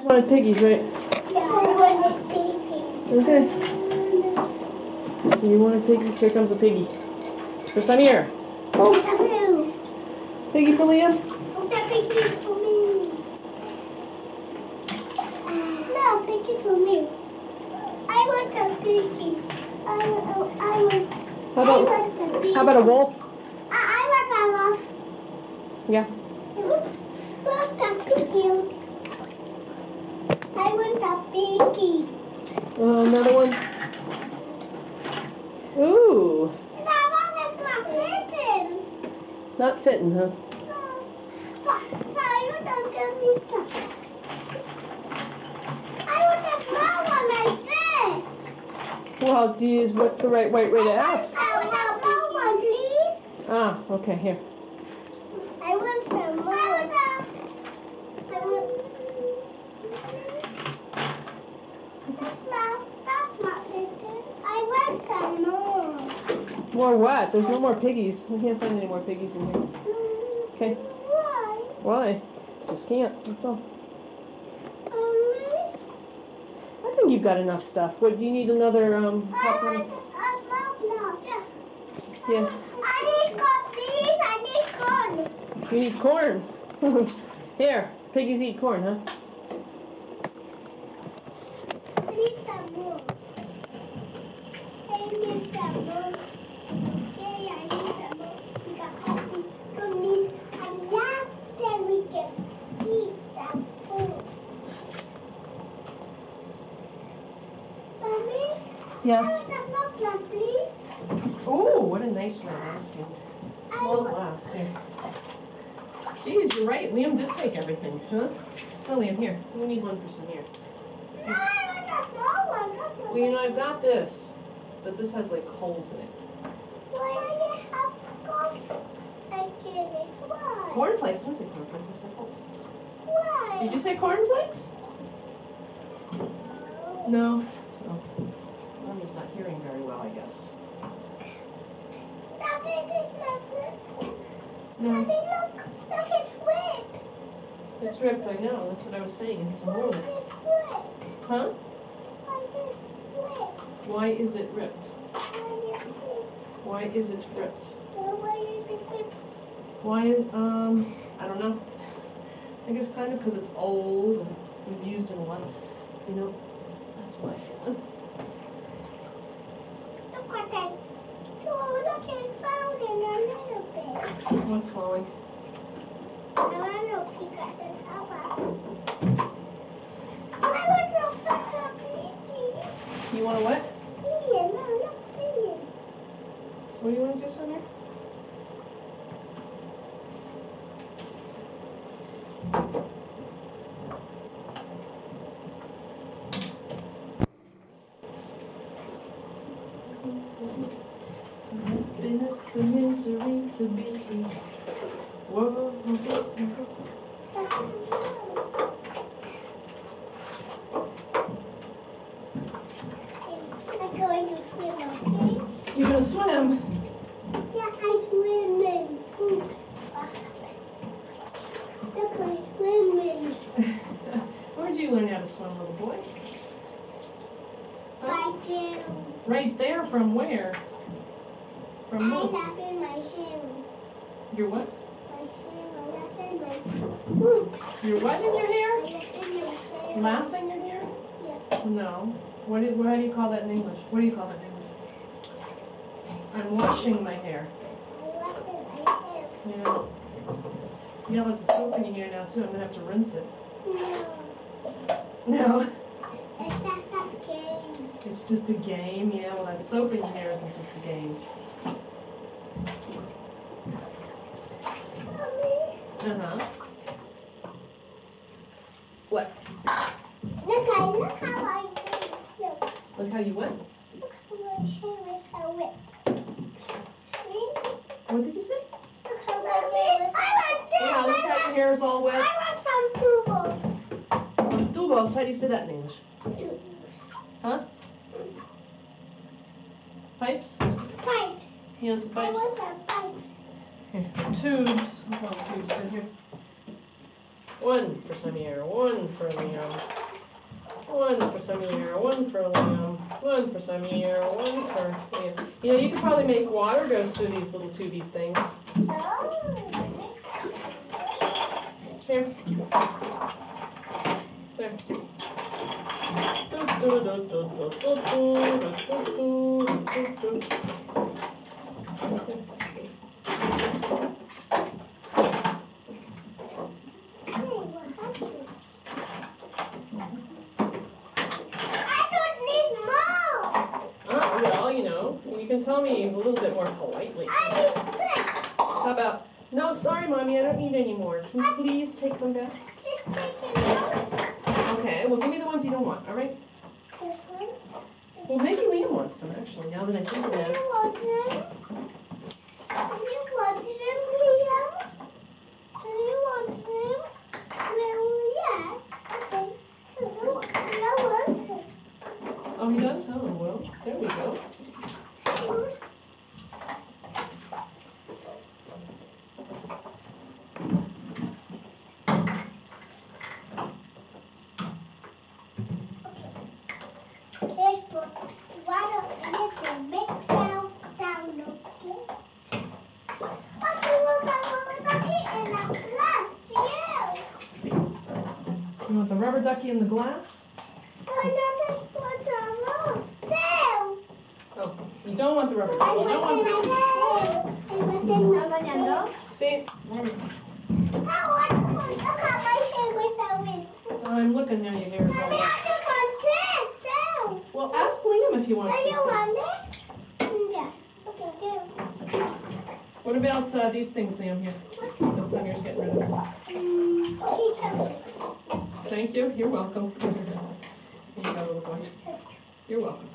wanted piggies, right? Yeah, I wanted piggies. Okay. You wanted piggies? Here comes a piggy. This time here. Oh, Piggy for Liam? oh, that piggy for me. No, piggy for me. I want a piggy. I want a piggy. How about a wolf? I want a wolf. Yeah. Oops. Where's the piggy? I want a piggy. Another one. Ooh. That one is not fitting. Not fitting, huh? No. So you don't give me that. I want a small one like this. Well, geez, what's the right way to ask? I want a small one, please. Ah, okay, here. I want some more. That's not fitting. I want some more. More what? There's no more piggies. We can't find any more piggies in here. Okay. Why? Why? Just can't. That's all. Really? I think you've got enough stuff. What, do you need another, I want popcorn? a small glass. Yeah. I need corn, please. I need corn. You need corn. Here, piggies eat corn, huh? I need some more. I need some more. Okay, I need some more. We got coffee. Don't need. And last then we can eat some food. Mommy? Yes. I want a small glass, please. Oh, what a nice one. Nice one. Small glass, here. Geez, you're right. Liam did take everything, huh? Oh, Liam, here. We need one for some here. No, I want a small one. Well, you know, I've got this, but this has like holes in it. Why do you have corn? I get it. Why? Cornflakes? I didn't say cornflakes. I said holes. Why? Did you say cornflakes? No. Oh. Mommy's not hearing very well, I guess. That it is not ripped. No. Daddy, look, it's ripped. It's ripped, I know. That's what I was saying. It has a hole in it. It's ripped. Huh? It's ripped. Why is it ripped? Why is it ripped? Why is it ripped? Why is it ripped? Why, I don't know. I guess kind of because it's old and we've used it a lot. You know, that's my feeling. Look what that. Oh, look, it found in a little bit. What's falling? I want to pick up this hour. I want to pick up Piggy. You want to what? Piggy, no, look, Piggy. What do you want to do, Sonia? Happiness to misery to be. Whoa. I'm going to swim, okay? You're gonna swim? Yeah, I'm swimming. Oops. Look, I'm swimming. Where'd you learn how to swim, little boy? I do. Right there, from where? From I what? laugh in my hair. Your what? My hair, I laugh in my Oops. Your what in your I hair? laugh in my hair. Laugh in your hair? Yeah. No. How do you call that in English? What do you call that in English? I'm washing my hair. I laugh in my hair. Yeah. Yeah, lots of soap in your hair now too. I'm gonna have to rinse it. No. No. It's just a game. It's just a game. Yeah. Well, that soap in your hair isn't just a game. Mommy. Uh-huh. What? Look how I did. Look. Look how you went. Look how my hair is so wet. See? What did you say? Look how my hair is. I want this. Yeah, look how your hair is all wet. I want some tubos. Tubos. How do you say that in English? Huh? Pipes? Pipes. Yeah, some I pipes. want some pipes. Here. Tubes. We'll call them tubes. Right here. 1 for Samir, 1 for Liam. 1 for Samir, 1 for Liam, 1 for Samir, 1 for Liam. You know, you could probably make water goes through these little tubies things. Here. There. Well, you know, you can tell me a little bit more politely. How about, no, sorry, Mommy, I don't need any more. Can you please take them back? Okay, well, give me the ones you don't want, all right? This one? Well, maybe Liam wants them, actually, now that I think about it. Do you want them, Liam? Do you want them? Well, yes. Okay. No answer. Oh, he does? Oh, well, there we go. You want the rubber ducky in the glass? Oh, you don't want the rubber ducky. You don't want the... See? I'm looking now, your hair is all wet. Well, ask Liam if he wants this thing. Yes. Okay, do. What about these things, Liam, here? That Samir's getting rid of. Okay, so. Thank you, you're welcome. Here you go, little boy. You're welcome.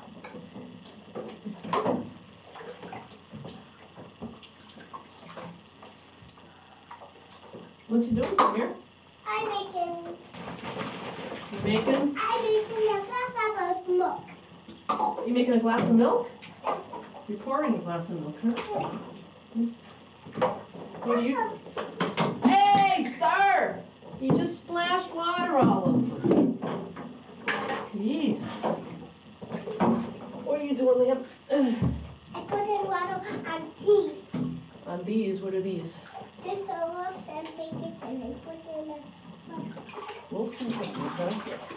What you doing, Samir? I'm making You making? a glass of milk. You making a glass of milk? You're pouring a glass of milk, huh? What are you? Hey, sir! You just splashed water all over. Jeez. What are you doing, Liam? I put in water on these. On these, what are these? This olives and bacon, and I put in a Wolves and cookies, huh?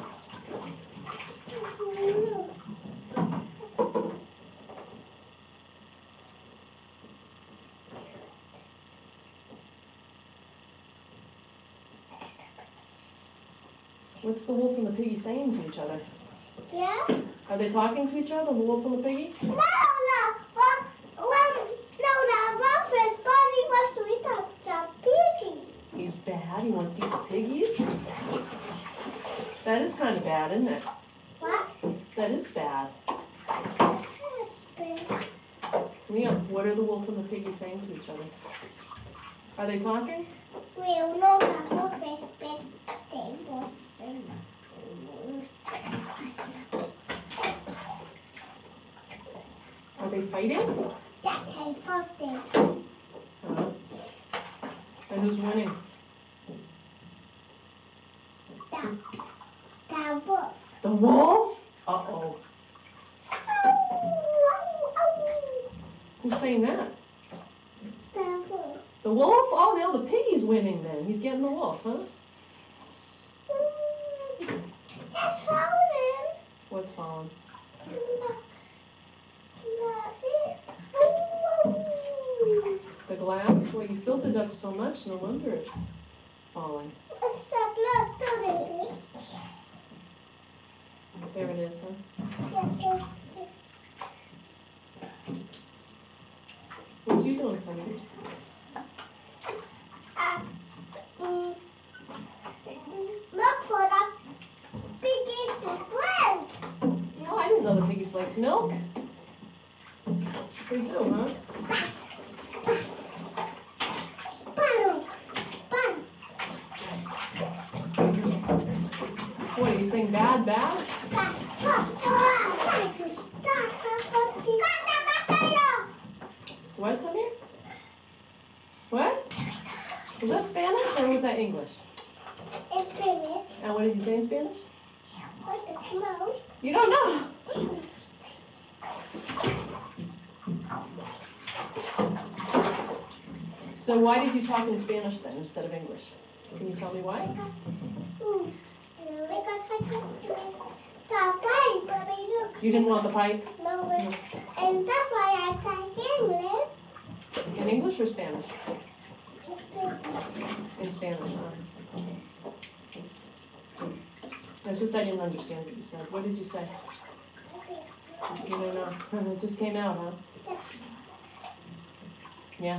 What's the wolf and the piggy saying to each other? Yeah? Are they talking to each other, the wolf and the piggy? No. The wolf is body was sweet of the piggies. He's bad, he wants to eat the piggies? That is kind of bad, isn't it? What? That is bad. Liam, what are the wolf and the piggy saying to each other? Are they talking? Well, no, the wolf is best thing was Are they fighting? that type of thing. Uh-huh. And who's winning? The wolf. The wolf? Uh-oh. Who's saying that? The wolf. The wolf? Oh, now the piggy's winning then. He's getting the wolf, huh? It's falling. What's falling? The glass? Well, you filled it up so much, no wonder it's falling. There it is, huh? What you doing, Sonny? Look for the piggy to blend. Oh, I didn't know the piggies liked milk. They do, huh? What, are you saying bad, bad? What, Samir? What? Was that Spanish or was that English? And what did you say in Spanish? What the smell? You don't know? So why did you talk in Spanish then instead of English? Can you tell me why? Because I don't the pipe, but I don't. You didn't want the pipe? No, and that's why I talk English. In English or Spanish? In Spanish, It's just I didn't understand what you said. What did you say? You don't know. It just came out, huh? Yeah.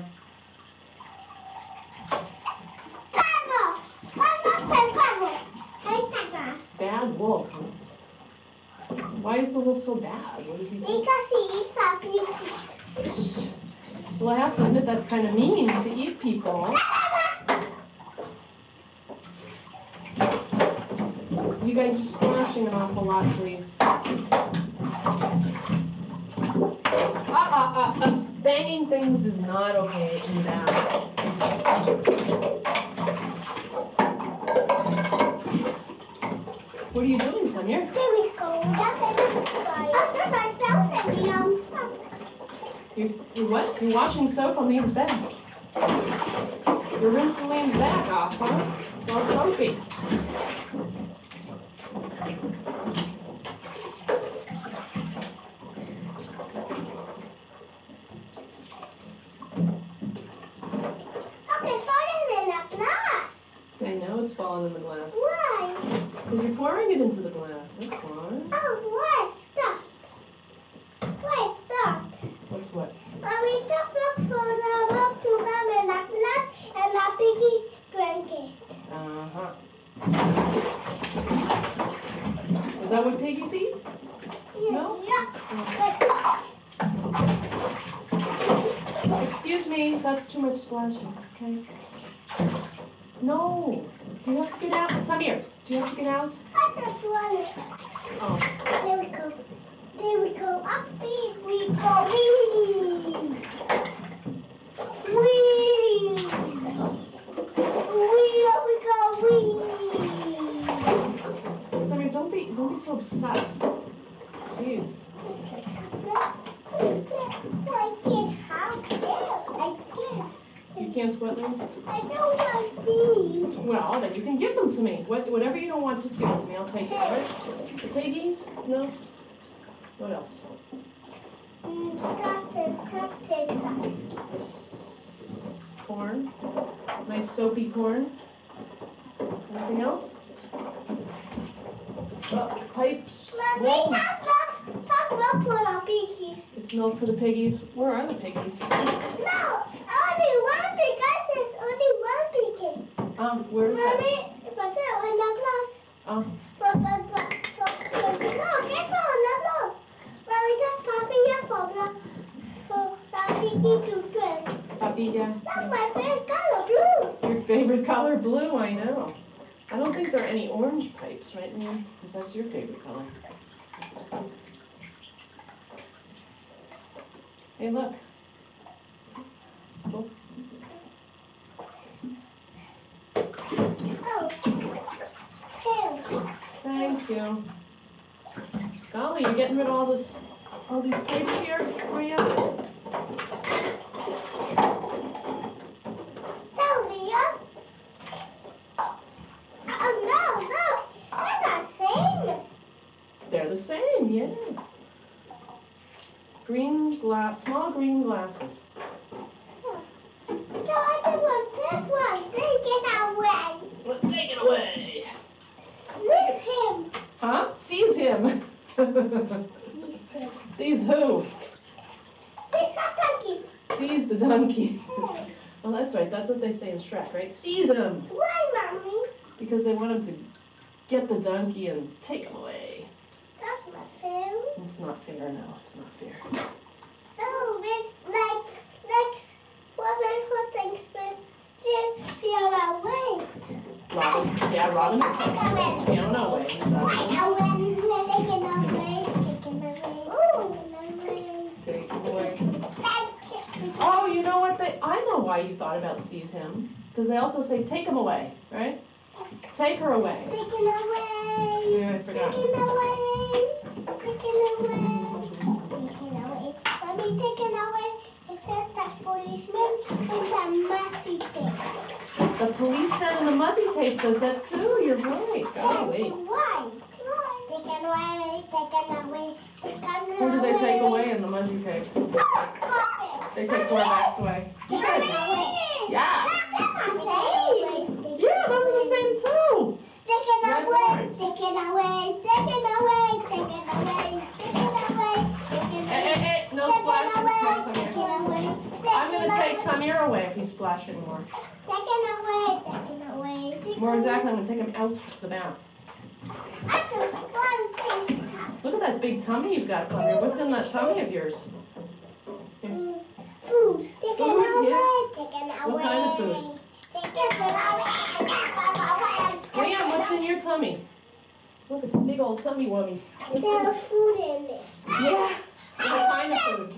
Bad wolf, huh? Why is the wolf so bad? What does he do? Because he eats our people. Well, I have to admit that's kind of mean to eat people. You guys are splashing an awful lot, please. Banging things is not okay in that. What are you doing, Samir? There we go. That's myself and the You're what? You're washing soap on Liam's bed. You're rinsing Liam's back off, huh? It's all soapy. I know it's falling in the glass. Why? Because you're pouring it into the glass. That's why. Oh, where's that? What's what? We just look for the milk to come in the glass and the piggy drank it. Is that what piggies eat? Yeah. No? Yeah. Excuse me, that's too much splashing, okay? No. Do you have to get out? Samir, do you have to get out? I just want it. Oh. There we go. There we go. Up we go. Wee. Wee. Wee. Up we go. Wee. Samir, don't be so obsessed. Jeez. I can't have it. I can't. You can't what now? I don't want these. Well, then you can give them to me. Whatever you don't want, just give it to me. I'll take it, all right? The piggies? No? What else? Corn. Nice soapy corn. Anything else? Pipes. Wolves. Talk milk for the piggies. It's milk for the piggies. Where are the piggies? No, only one pig. There's only one piggy. Where is that? Mommy, but they're on the glass. But, no, careful on the floor. Mommy, just poppy here for the piggy to drink. Papilla. That's my favorite color, blue. Your favorite color, blue, I know. I don't think there are any orange pipes, right, Liam? Because that's your favorite color. Hey, look. Oh. Oh, Thank you. Golly, you're getting rid of all these pipes here, are you? no, Leah. Oh, no, they're the same. They're the same, yeah. Small green glasses. So I just want this one. Take it away. Well, take it away. Leave him. Huh? Seize him. Seize who? This donkey. Seize the donkey. Well, that's right. That's what they say in Shrek, right? Seize him. Why, Mommy? Because they want him to get the donkey and take him away. That's not fair. It's not fair, no. It's not fair. No, it's like woman who thinks just feel away. Robin. Yeah, Robin takes Fiona away. Take him away. Oh, you know what? I know why you thought about seize him. Because they also say take him away, right? Yes. Take her away. Taken away. Yeah, I forgot. Taken away. Taken away. Taken away. Mommy, taken away. It says that policeman and the messy thing. The policeman and the muzzy tape says that too. You're right. Golly. Why? Taken away. Taken away. Taken away. Who do they take away in the muzzy tape? They take Corvax away. Taken away. Yeah. Same. Yeah, those are the same too. Taken Red away, ones. taken away, taken away, taken away, taken away, taken away. No splashing. Take some Taken here. away, I'm gonna take Samir away if he's splashing more. taken away, taken away. More exactly, I'm gonna take him out the bath. I do one thing. Look at that big tummy you've got, Samir. What's in that tummy of yours? Food. Taken Food, away, yeah. taken away. What kind of food? Taken away. Leon, what's in your tummy? Look, it's a big old tummy wummy. What's in There's it? food in it. Yeah. What kind of food?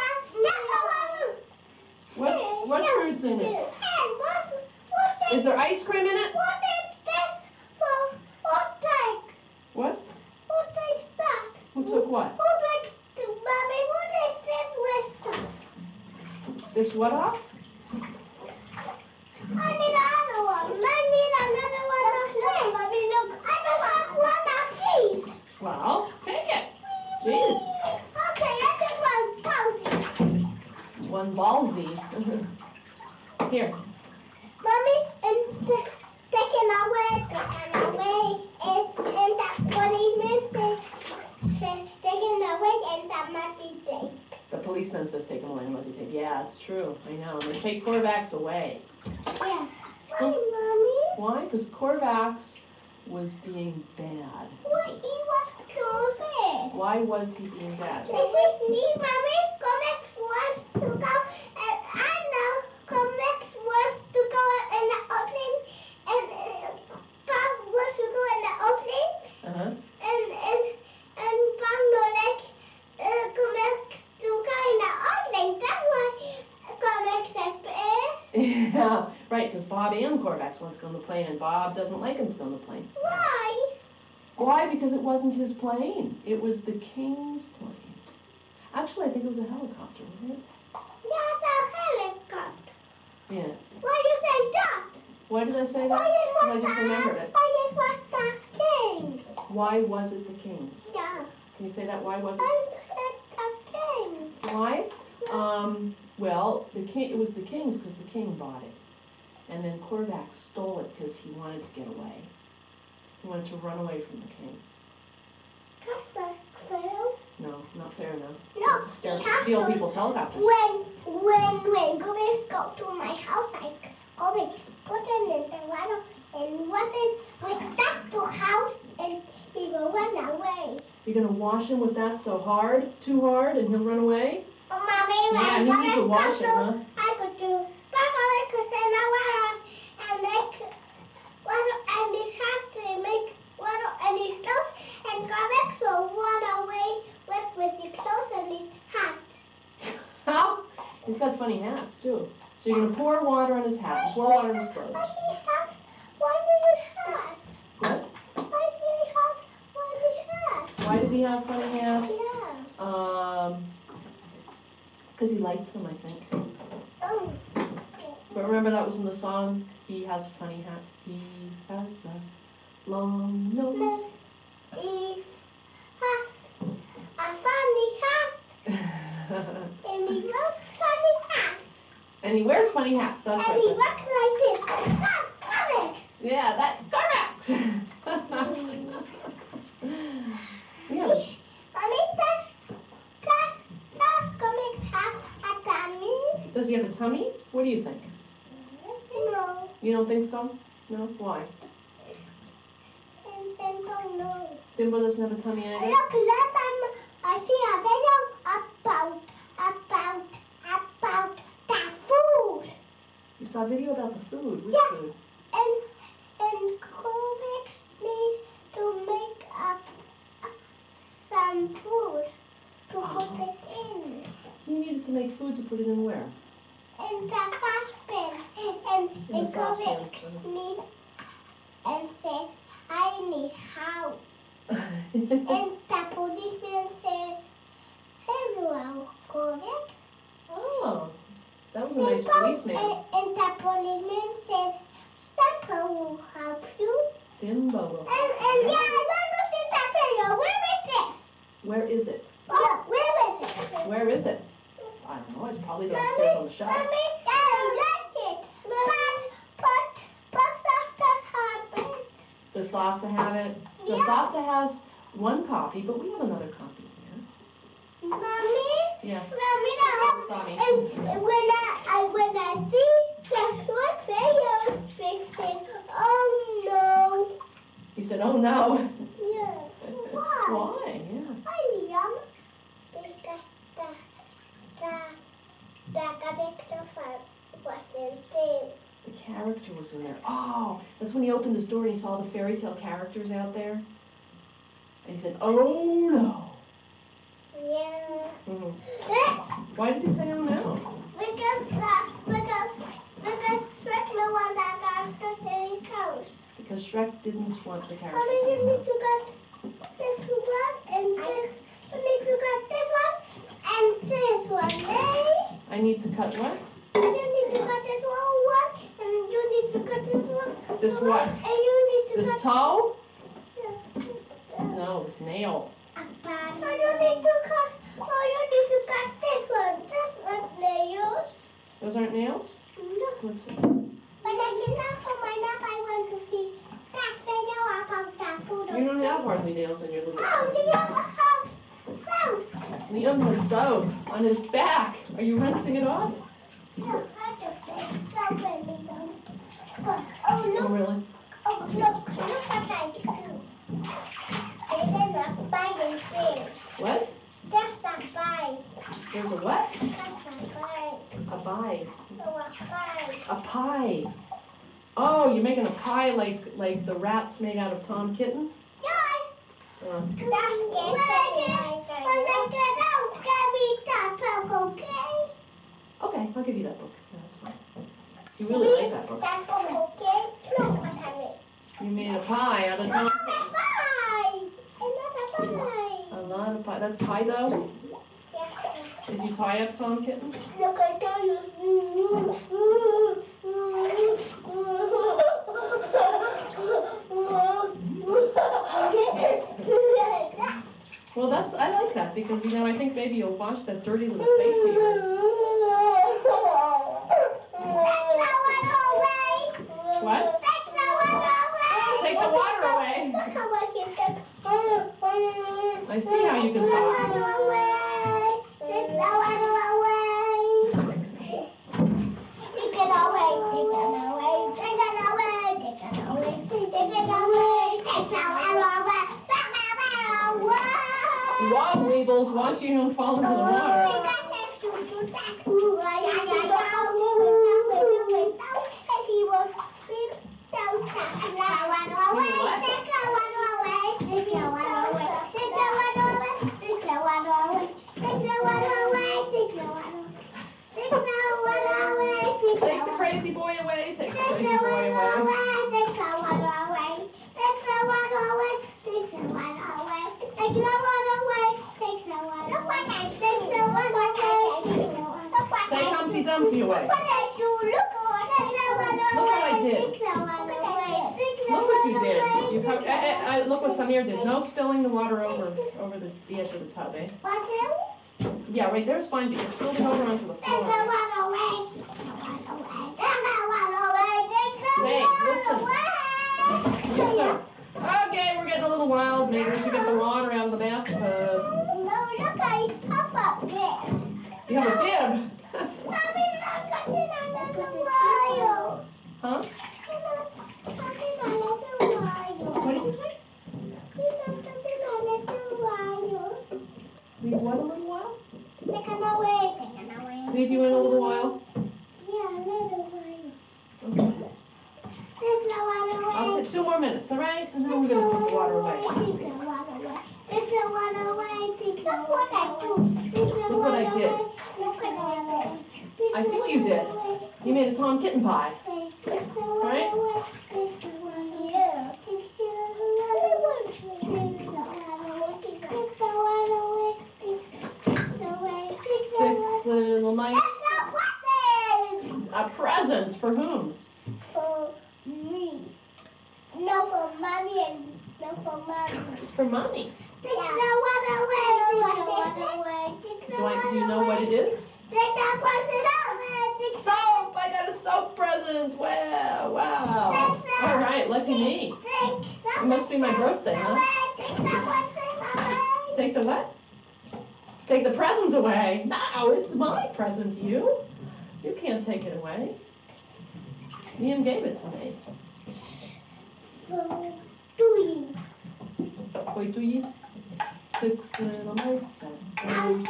What fruit's in it? Is there ice cream in it? What is this for? What take? What? What takes that? Who took what? Who takes, Mommy, what is this wisdom? This what off? I need another one. I need another one of these. Mommy, look. I don't have one of these. Well, take it. Jeez. Okay, I just want Posy. One ballsy. Here. Mommy, and taken away, and that policeman said taken away, and that messy tape. The policeman says take him away unless you take. Yeah, it's true. I know. They take Corvax away. Yeah. Why, Mommy? Why? Because Corvax was being bad. Why he was stupid? Why was he being bad? Listen, me, Mommy, Comex wants to go, and I know Comex wants to go in the opening, and Pop wants to go in the opening, Uh-huh. and Pop no like Comex to go in the opening. That's why Comex says is. Yeah, right, because Bob and Corvax wants to go on the plane, and Bob doesn't like him to go on the plane. Why? Why? Because it wasn't his plane. It was the king's plane. Actually, I think it was a helicopter, wasn't it? There's a helicopter. Yeah. Why you say that? Why did I say Why that? it Because I was just remembered it. Why it was the kings? Why was it the king's? Yeah. Can you say that? Why was it? I said the kings. Why? Well, it was the king's because the king bought it. And then Corvax stole it because he wanted to get away. He wanted to run away from the king. That's not fair. No, not fair enough. No, To steal, you have steal to- people's helicopters. When Gomez go to my house, I Gomez put him in the water and wasn't with that to house and he will run away. You're gonna wash him with that so hard, too hard, and he'll run away? Mommy, Yeah, when you need to Gomez wash go it, huh? I could do Papa could send the water and make water and his hat and make water and his clothes and Gomez will run away with his clothes and his hat. How? He's got funny hats, too. So you're gonna pour water on his hat, pour water on his clothes. But he's hat. Why do you hat? What? Why do you have funny hat? Why did he have funny hats? Yeah. Because he liked them, I think. Oh. But remember that was in the song, He Has a Funny Hat. He has a long nose. He has a funny hat and he wears funny hats. And he wears funny hats, that's And he right. walks like this. That's comics. Yeah, that's correct. Yeah. Mommy, does comics have a tummy? Does he have a tummy? What do you think? No. You don't think so? No? Why? And simple no. Dimple doesn't have a tummy either? Look, last time I see a video about the food. You saw a video about the food. Which Yeah. food? And comics need to make up some food to put it in. He needs to make food to put it in where? In the saucepan. And In the saucepan. comics need and says, I need help. And the policeman says, here you are, correct? Oh, that was a nice policeman. And the policeman says, Simple will help you. Thimble. And yeah, I want to see that video. Where is this? Where is it? Oh, where is it? Where is it? I don't know. It's probably downstairs on the shelf. Mommy, that's it. But Softa's have it. Does Softa have it? No, Yeah. Softa has one copy, but we have another copy here. Mommy, Yeah. Mommy, Sorry. and when I see the short video, fix it. Oh He said, oh no. no. Yeah. Why? Why? Yeah. Because the character wasn't there. The character was in there. Oh, that's when he opened his door and he saw the fairy tale characters out there. And he said, oh no. Yeah. Mhm. Why did he say oh no? Because Shrek no one that characters in his house. Because Shrek didn't want the characters Mommy, in you his need to house. get this one and this. You need to get this one and this one, eh? I need to cut what? You need to get this one, and you need to get this one. This what? And you need to This get toe? this. No, this nail. Oh, you need to cut. Oh, you need to cut this one. That's not nails. Those aren't nails? No. Let's see. When I get out from my nap, I want to see that video about that food. You don't have hardly nails on your little Oh, toe. the other have soap. Liam has soap on his back. Are you rinsing it off? No, I just said soap and needles. Oh, Oh, look. really? Oh, look what I do. They did not buy things. What? There's a buy. There's a what? There's a buy. A pie. Oh, a buy. A pie. Oh, you're making a pie like the rats made out of Tom Kitten? Yeah. Uh, That's good. When I get out, get me that book, okay? okay, I'll give you that book. Yeah, that's fine. You really like that book. That book, okay? Look what I made. You made a pie out of Tom Another Kitten. pie. Another pie. A lot of pie. That's pie dough? Yeah. Did you tie up Tom Kitten? Look, I tell you. Well, I like that because, I think maybe you'll wash that dirty little face of yours. What? Take the water away. Look how I can get. I see how you can talk. Take the water away. Take the water away. Take it away. Take it away. Take it away. Take it away. Take it away. Take the water away. Take the water away. Wow, Weebles, watch you don't fall into the water. Take the crazy boy away. Take the crazy boy away. Take Humpty Dumpty away. Look what I did. Look what you did. You look what Samir did. No spilling the water over the edge of the tub, eh? Yeah, right there's fine, but you spilled it over onto the floor. Hey, listen. Yes, sir. Okay, we're getting a little wild. Maybe we should get the water out of the bathtub. You have a bib. Huh? What did you say? Leave what a little while? Leave you in a little while? Okay. I'll take 2 more minutes, all right? And then we're going to take the water away. Look what I do. Look what I did. I see what you did. You made a Tom Kitten pie. Right? Yeah. presents. For whom? For me. No, for mommy and no for mommy. For Mommy. Take the water away. Take the water away. Do you know what it is? Take that present away. Soap! I got a soap present. Wow, wow. All right, lucky me. It must be my birthday, huh? Take that present away. Take the what? Take the presents away. No, it's my present, you. You can't take it away. Liam gave it to me. Wait, do you? 6 little mice and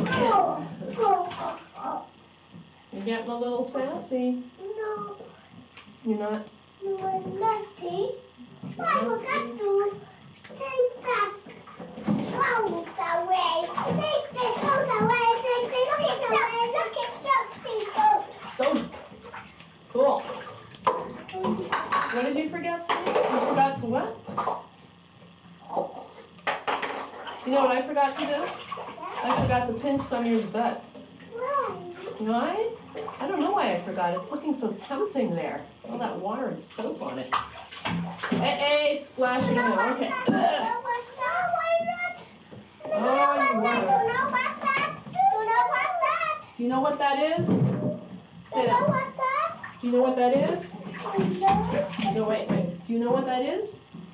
you're getting a little sassy. No, You're not? no, I'm naughty. I forgot to take that clothes away. Take the clothes away. Take the clothes away. Look at soap. So cool. What did you forget to do? You forgot to what? You know what I forgot to do? I forgot to pinch Samir's butt. Why? Why? I don't know why I forgot. It's looking so tempting there. All that water and soap on it. Hey, splashing now. Okay. Why not? Oh, you want it. Do you know what that is? Say that. Do you know what that is? No, wait. Do you know what that is?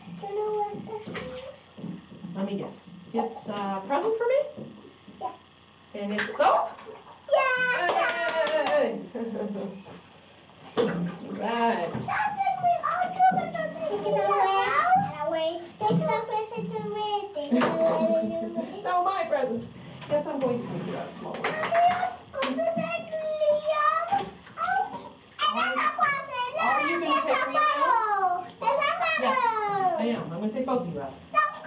Let me guess. It's a present for me? Yeah. And it's soap? Yeah. Hey! Right. No, my present. Guess I'm going to take you out a small one. Are you going to take me out? Yes, I am. I'm going to take both of you out.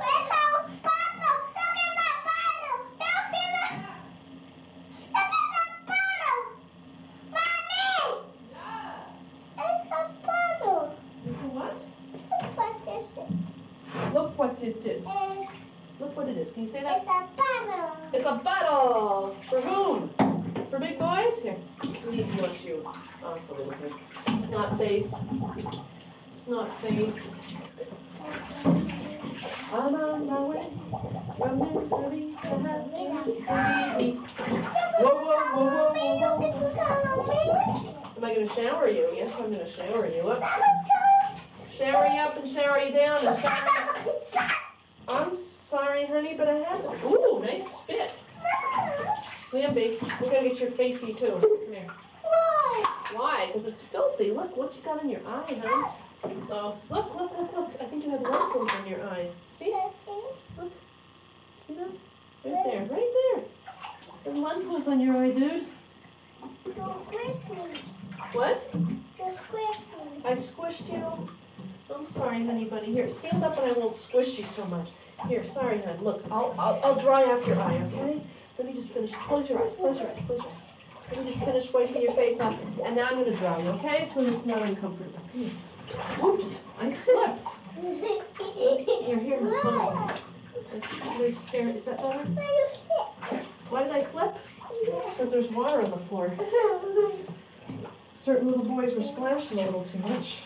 It's a what? Look what it is. Look what it is. Can you say that? It's a bottle. For whom? For big boys? Here. Who needs one shoe? Oh, for little kid. Snot face. Snot face. I'm on my way from misery to happiness to be. Whoa, whoa, whoa, whoa, whoa. Am I going to shower you? Yes, I'm going to shower you. Look. Shower you up and shower you down and shower you up. I'm sorry, honey, but I had to. Ooh, nice spit. Liamby, we're going to get your facey too. Come here. Why? Because it's filthy. Look what you got in your eye, honey. Oh, look. I think you have lentils in your eye. See? Look. See those? Right there. There's lentils on your eye, dude. What? I squished you? I'm sorry, honey bunny. Here, stand up and I won't squish you so much. Here, sorry, honey. Look, I'll dry off your eye, okay? Let me just finish. Close your eyes. Let me just finish wiping your face off. And now I'm going to dry you, okay? So it's not uncomfortable. Come here. Oops, I slipped. Here. Is that better? Why did I slip? Because there's water on the floor. Certain little boys were splashing a little too much.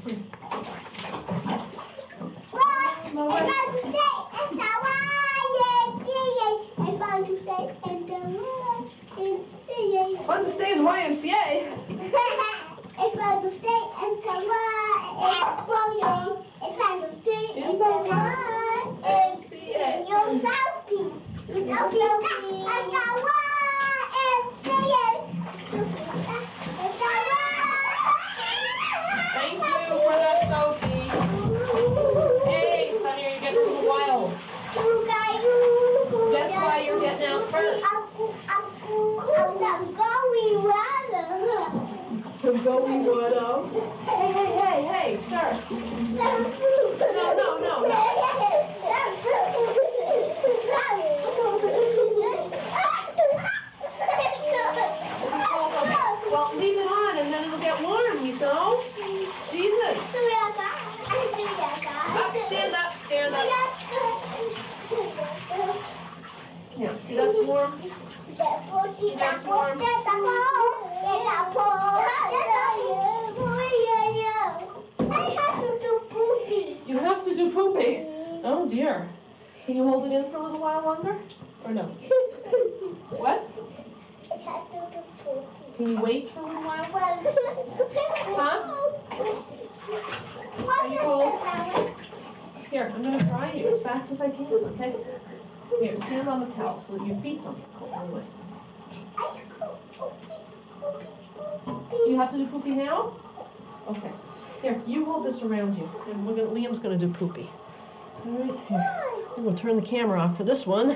It's fun to stay in the YMCA. It's fun to stay in the YMCA. It's fun to stay in the YMCA. You're salty. You're salty. And the YMCA. Thank you for that, Sophie. Hey, Sonny, you're getting a little wild. Guess why you're getting out first? To go we would Hey, sir. No. Well, leave it on and then it'll get warm, you know? Jesus. Stand up. Yeah, see that's warm? That's warm. poopy. Oh dear. Can you hold it in for a little while longer? Or no? What? Can you wait for a little while? Huh? Are you cold? Here, I'm gonna dry you as fast as I can, okay? Here, stand on the towel so that your feet don't get cold. Anyway. Do you have to do poopy now? Okay. Here, you hold this around you, and Liam's gonna do poopy. All right, here. I'm gonna turn the camera off for this one.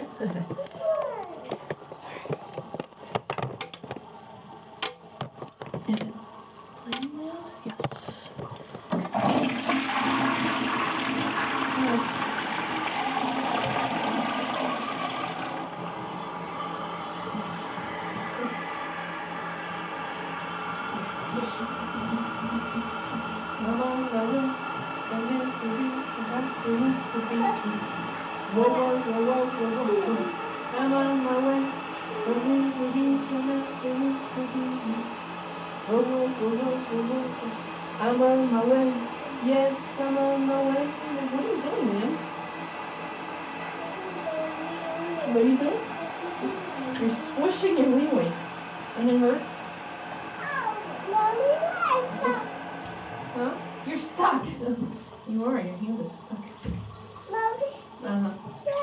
Is it playing now? Yes. Whoa, whoa, whoa, whoa, whoa, whoa. I'm on my way. From misery to happiness to be. Whoa, whoa, whoa, whoa, whoa, whoa. I'm on my way. Yes, I'm on my way. What are you doing, Liam? What are you doing? You're squishing your wee-wee. And it hurt? Huh? You're stuck. You are. Your hand is stuck. Uh-huh.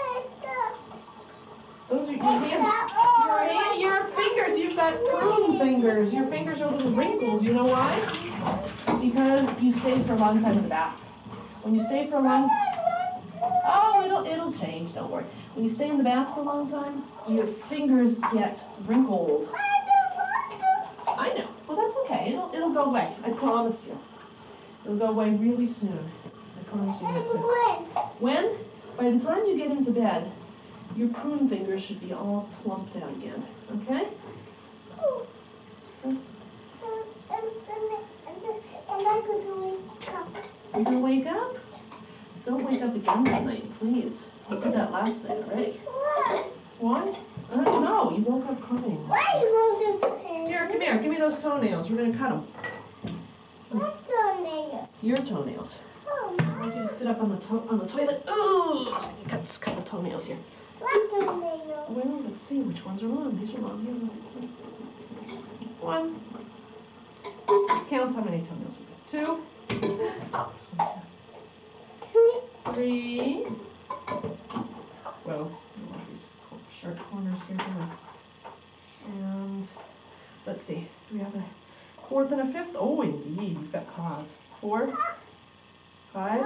Those are your hands. Your fingers. You've got prune fingers. Your fingers are a little wrinkled. You know why? Because you stayed for a long time in the bath. When you stay for a long... Oh, it'll change. Don't worry. When you stay in the bath for a long time, your fingers get wrinkled. I know. Well, that's okay. It'll go away. I promise you. It'll go away really soon. I promise you that too. When? By the time you get into bed, your prune fingers should be all plumped out again. Okay? You're gonna wake up? Don't wake up again tonight, please. You did that last night, right? Why? No, you woke up crying. Here, come here. Give me those toenails. We're gonna cut them. What toenails? Your toenails. Oh, I want you to sit up on the toilet. Ooh! So you cut the toenails here. what toenails? Well, let's see which ones are long. These are long. Here, one. Let's count how many toenails we got. Two. This one, two. Three. Well, these sharp corners here. And let's see. Do we have a fourth and a fifth? Oh, indeed. You've got claws. 4. 5.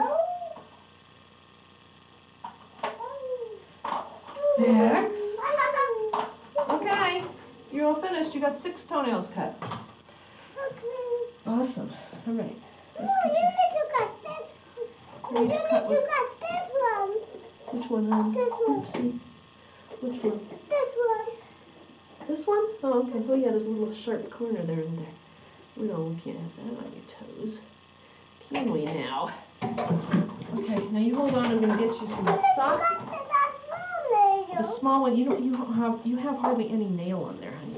6. Okay, you're all finished. You got 6 toenails cut. Awesome. All right. Let's get you. You need to cut this one. Which one, hon? This one. Oopsie. Which one? This one. This one? Oh, okay. Oh, yeah, there's a little sharp corner there, isn't there? We can't have that on your toes. Can we now? Okay, now you hold on. I'm going to get you some socks. The small one, you have hardly any nail on there, honey.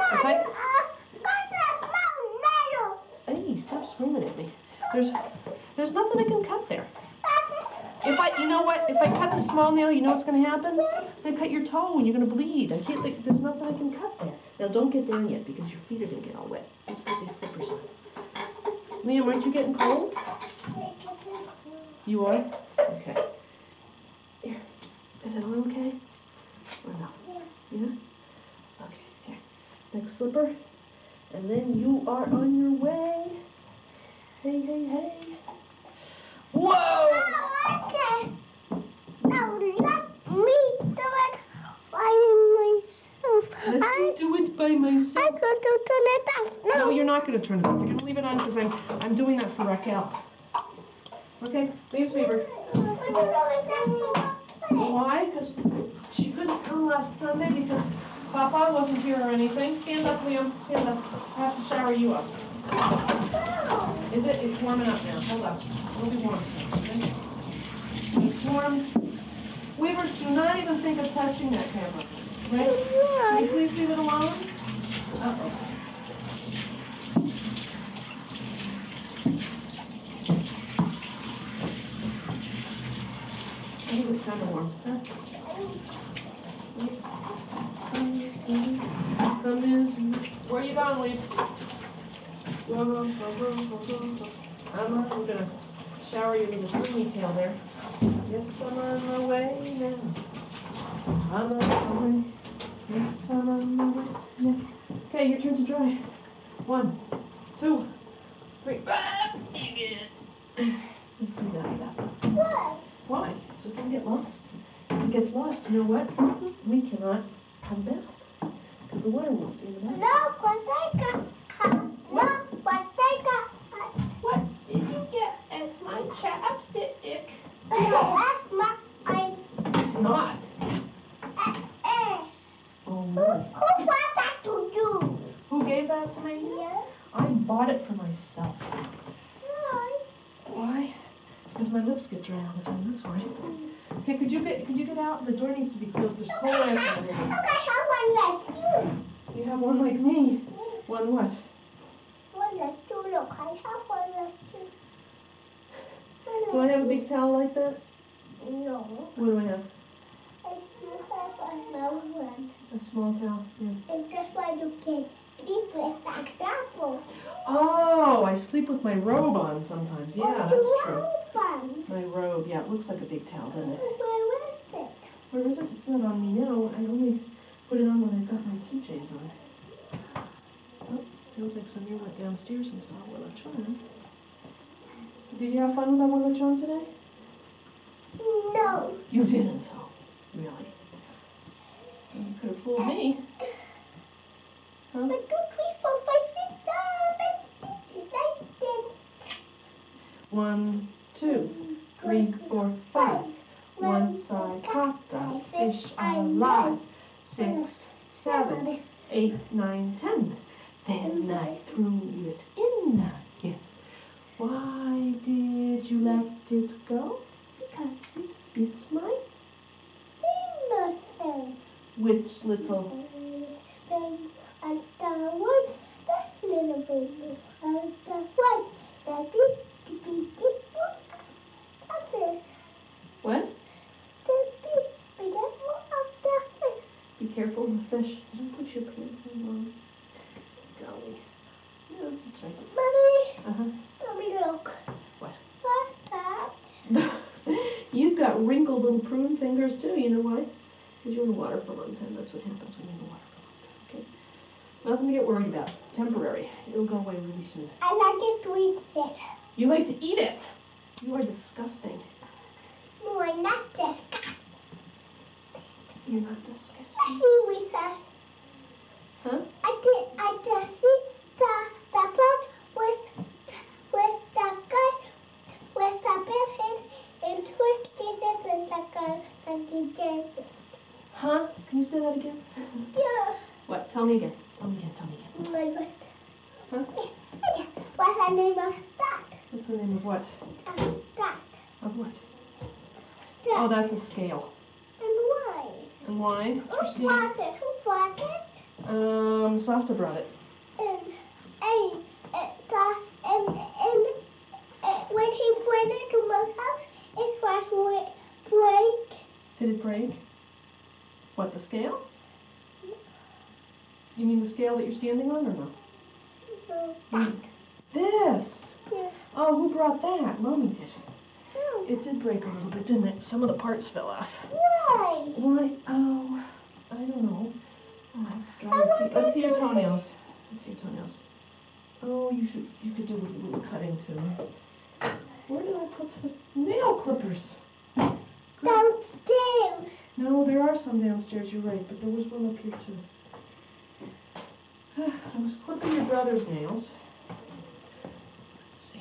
Hey, stop screaming at me. There's nothing I can cut there. If I cut the small nail, you know what's going to happen? I'm going to cut your toe and you're going to bleed. There's nothing I can cut there. Now don't get down yet because your feet are going to get all wet. Let's put these slippers on. Liam, aren't you getting cold? You are? Okay. Here. Is it all okay? Or no? Yeah? Okay, here. Next slipper. And then you are on your way. Hey, hey, hey. Whoa! No, let me do it by myself. Let me do it by myself. I'm going to turn it off. No, you're not going to turn it off. You're going to leave it on because I'm doing that for Raquel. Okay, leave Weaver. Why? Because she couldn't come last Sunday because Papa wasn't here or anything. Stand up, Liam. Stand up. I have to shower you up. Is it? It's warming up now. Hold up. It'll be warm soon. Okay? It's warm. Weavers, do not even think of touching that camera. Right? Can you please leave it alone? Uh-oh. kind of warm. Where are you going, Leaves? Go. We're gonna shower you with a ponytail there. Yes, I'm on my way now. I'm on my way. Yes, I'm on my way now. Okay, your turn to dry. 1, 2, 3. Let's leave that like that. Why? So it doesn't get lost. If it gets lost, you know what? We cannot have a bath. Because the water won't stay in the bath. What did you get? It's my chapstick. It's not. Oh, really? Who brought that to you? Who gave that to me? Yeah. I bought it for myself. Why? Because my lips get dry all the time, that's why. Okay, could you get out? The door needs to be closed. There's cold air coming in. I have one like you. You have one like me. One what? One like you. Look, I have one like you. Do I have a big towel like that? No. What do I have? I still have a small one. A small towel, yeah. And that's why you can sleep with that apple. Oh, I sleep with my robe on sometimes. Yeah, that's true. Fun. My robe, yeah, it looks like a big towel, doesn't it? Where is it? Where is it? It's not on me now. I only put it on when I've got my PJs on. Oh, sounds like Samir went downstairs and saw Willachon. Did you have fun with that Willachon today? No. You didn't, oh, really? You could have fooled me. Huh? 1, 2, 3, 4, 5, 6, 1, 2, 3, 4, 5. One side hot dog, fish alive. 6, 7, 8, 9, 10. Then I threw it in again. Why did you let it go? Because it bit my Nothing. which little? And the wood, that little baby, and the wood, the big others. What? The big of the fish. Be careful of the fish. Didn't put your pants in wrong. Golly. Yeah, that's right. Mommy, Uh-huh. let me look. What? What's that? You've got wrinkled little prune fingers too, you know why? Because you're in the water for a long time. That's what happens when you're in the water for a long time, okay? Nothing to get worried about. Temporary. It'll go away really soon. I like it to eat it. You like to eat it? You are disgusting. No, I'm not disgusting. You're not disgusting. See with us. Huh? I just see the pot with the guy with the big head and twisted it with the gun and he does it. Huh? Can you say that again? Yeah. What? Tell me again. Tell me again. My God. Huh? What's the name of that? What's the name of what? That. Of what? That. Oh, that's a scale. And why? And why? It's for Who seeing. brought it? Who brought it? Softa brought it. When he brought it to my house, it was break. Did it break? What, the scale? You mean the scale that you're standing on or no? No. This! Yeah. Oh, who brought that? Mommy did. No. It did break a little bit, didn't it? Some of the parts fell off. Why? Why? Oh, I don't know. I'll have to dry your feet. Let's see your toenails. Let's see your toenails. Oh, you could do with a little cutting too. Where did I put the nail clippers? Downstairs. No, there are some downstairs, you're right, but there was one up here too. I was clipping your brother's nails. Let's see.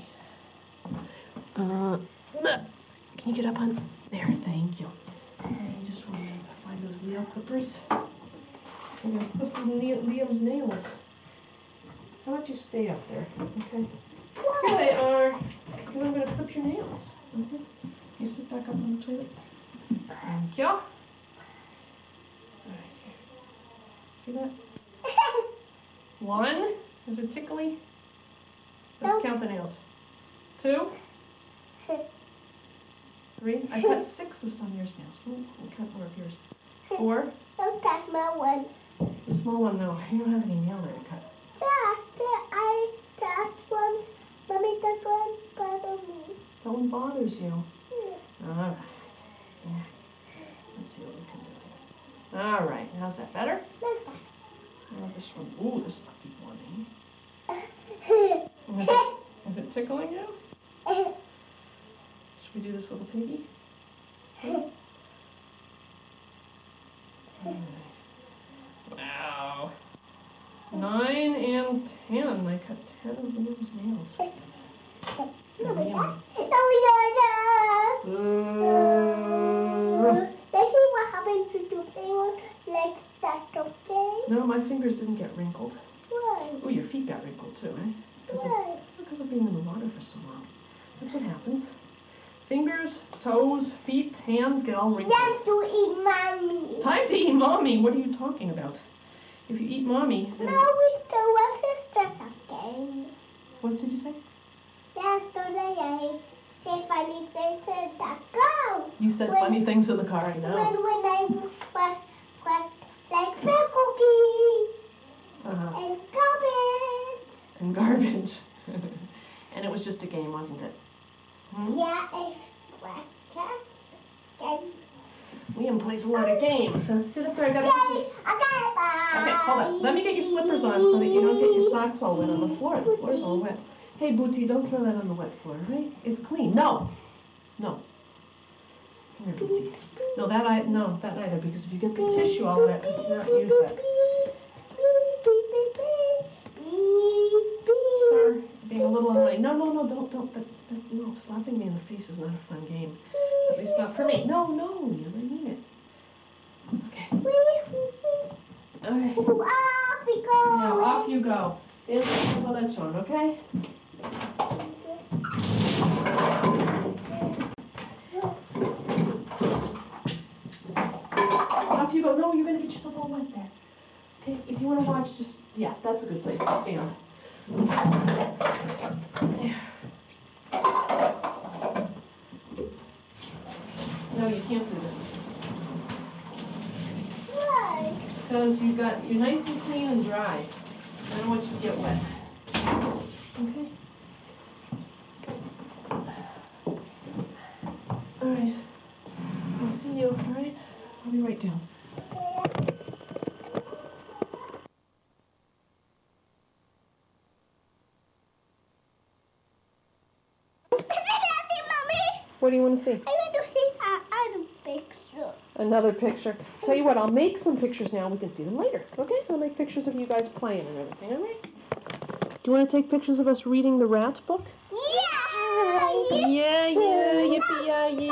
Can you get up on there? Thank you. Okay, just want to find those nail clippers. I'm going to clip Liam's nails. How about you stay up there, okay? Here they are, because I'm going to clip your nails. You sit back up on the toilet. Thank you. All right, here. See that? 1. Is it tickly? Let's count the nails. 2. 3. I cut 6 of Samir's nails. Ooh, I cut more of yours. 4. Don't touch my one. The small one, no. You don't have any nail there to cut. I touched once. Mommy, that one bothered me. That one bothers you. All right. Yeah. Let's see what we can do here. All right. How's that better? Oh, this one. Ooh, this is a big one, eh? Is it tickling you? Should we do this little piggy? All right. Wow. 9 and 10. I cut 10 of Liam's nails. Let's see what happens to the finger like that, okay? No, my fingers didn't get wrinkled. Why? Oh, your feet got wrinkled too, eh? Why? Because of being in the water for so long. That's what happens. Fingers, toes, feet, hands get all wrinkled. Yes, to eat mommy. Time to eat mommy. What are you talking about? If you eat mommy, then... No, we still want sisters again. What did you say? Yesterday I said funny things in the car. You said funny things in the car, I know. When I was like milk cookies and garbage. And garbage. And it was just a game, wasn't it? Hmm? Yeah, it was just a game. Liam plays a lot of games. So sit up there, I gotta... Okay, bye. Okay, hold on. Let me get your slippers on so that you don't get your socks all wet on the floor. The floor's all wet. Hey, Booty, don't throw that on the wet floor, right? It's clean. No. No. Come here, Booty. No, that neither, because if you get the tissue all wet, you cannot use that. Sir, being a little unlike. No, don't. No, slapping me in the face is not a fun game. At least not for me. No, Liam, I mean it. Okay. Okay. Off we go. Now, off you go. There's the toilet on, okay? Off you go. No, you're going to get yourself all wet there. Okay, if you want to watch, just, yeah, that's a good place to stand. There. No, you can't do this. Why? Because you're nice and clean and dry. I don't want you to get wet. Okay? All right. I'll see you, all right? I'll be right down. What do you want to see? I want to see another picture. Another picture. Tell you what, I'll make some pictures now. We can see them later. Okay? I'll make pictures of you guys playing and everything. All right? Do you want to take pictures of us reading the rat book? Yeah! Yeah, yippee-yi-yi.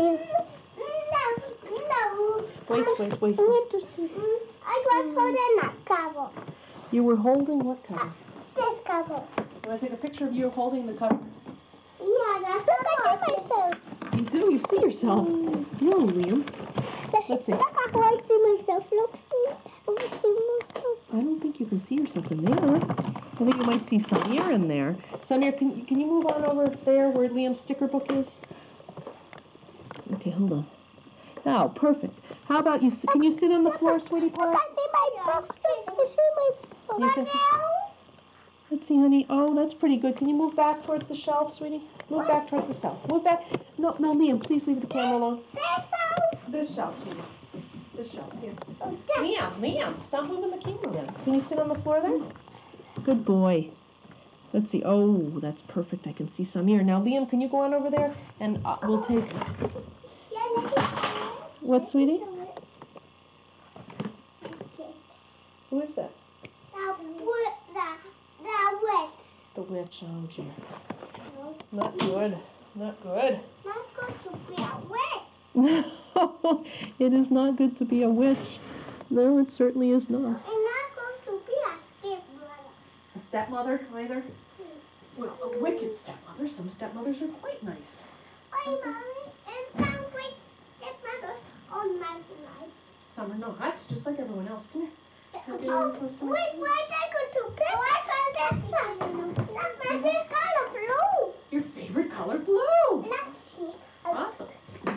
No. Wait. I want to see. I was holding that cover. You were holding what cover? This cover. Want to take a picture of you holding the cover? Yeah, that's what I see myself. You do? You see yourself? No, Liam. Let's see. Look how I see myself. Look, see. I see myself. I don't think you can see yourself in there. I think you might see Samir in there. Samir, can you move on over there where Liam's sticker book is? Okay, hold on. Oh, perfect. How about you? Can you sit on the floor, sweetie pie? I see my book. I see my book. You can see. Let's see, honey. Oh, that's pretty good. Can you move back towards the shelf, sweetie? Move back towards the shelf. Move back. No, Liam, please leave the camera alone. This shelf, sweetie. This shelf, here. Liam, stop moving the camera then. Can you sit on the floor there? Good boy. Let's see. Oh, that's perfect. I can see Samir. Now, Liam, can you go on over there? And we'll take... What, sweetie? Who is that? The witch. The witch. Oh, dear. Not good. Not good. Not good to be a witch. No, it is not good to be a witch. No, it certainly is not. And not good to be a stepmother. A stepmother, either? Well, a wicked stepmother. Some stepmothers are quite nice. Hi, Mommy. And some witch stepmothers are not nice. Some are not, just like everyone else. Come here. Wait, why did I go to pink? Why can't this one? That's my favorite color, blue. Your favorite color, blue. Let's see. Awesome.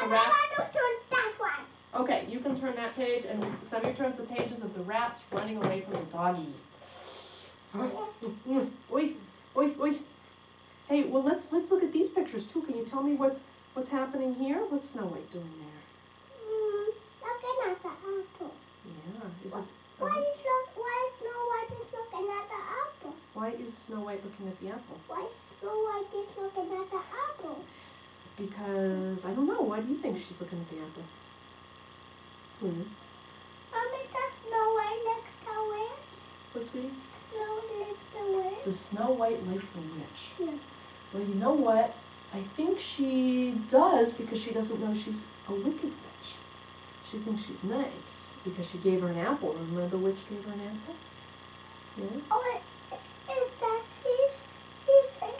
the rats. I want to turn that one. Okay, you can turn that page, and Samir turns the pages of the rats running away from the doggy. Oi, oi, oi. Hey, well let's look at these pictures too. Can you tell me what's happening here? What's Snow White doing there? Looking at the apple. Yeah, is it? Why is Snow White is looking at the apple? Why is Snow White looking at the apple? Why Snow White is looking at the apple? Because, I don't know, why do you think she's looking at the apple? Mommy, does Snow White like the witch? What's sweetie? Snow like the witch? Does Snow White like the witch? Yeah. Well, you know what? I think she does because she doesn't know she's a wicked witch. She thinks she's nice because she gave her an apple. Remember the witch gave her an apple? Yeah? Oh, is that he's like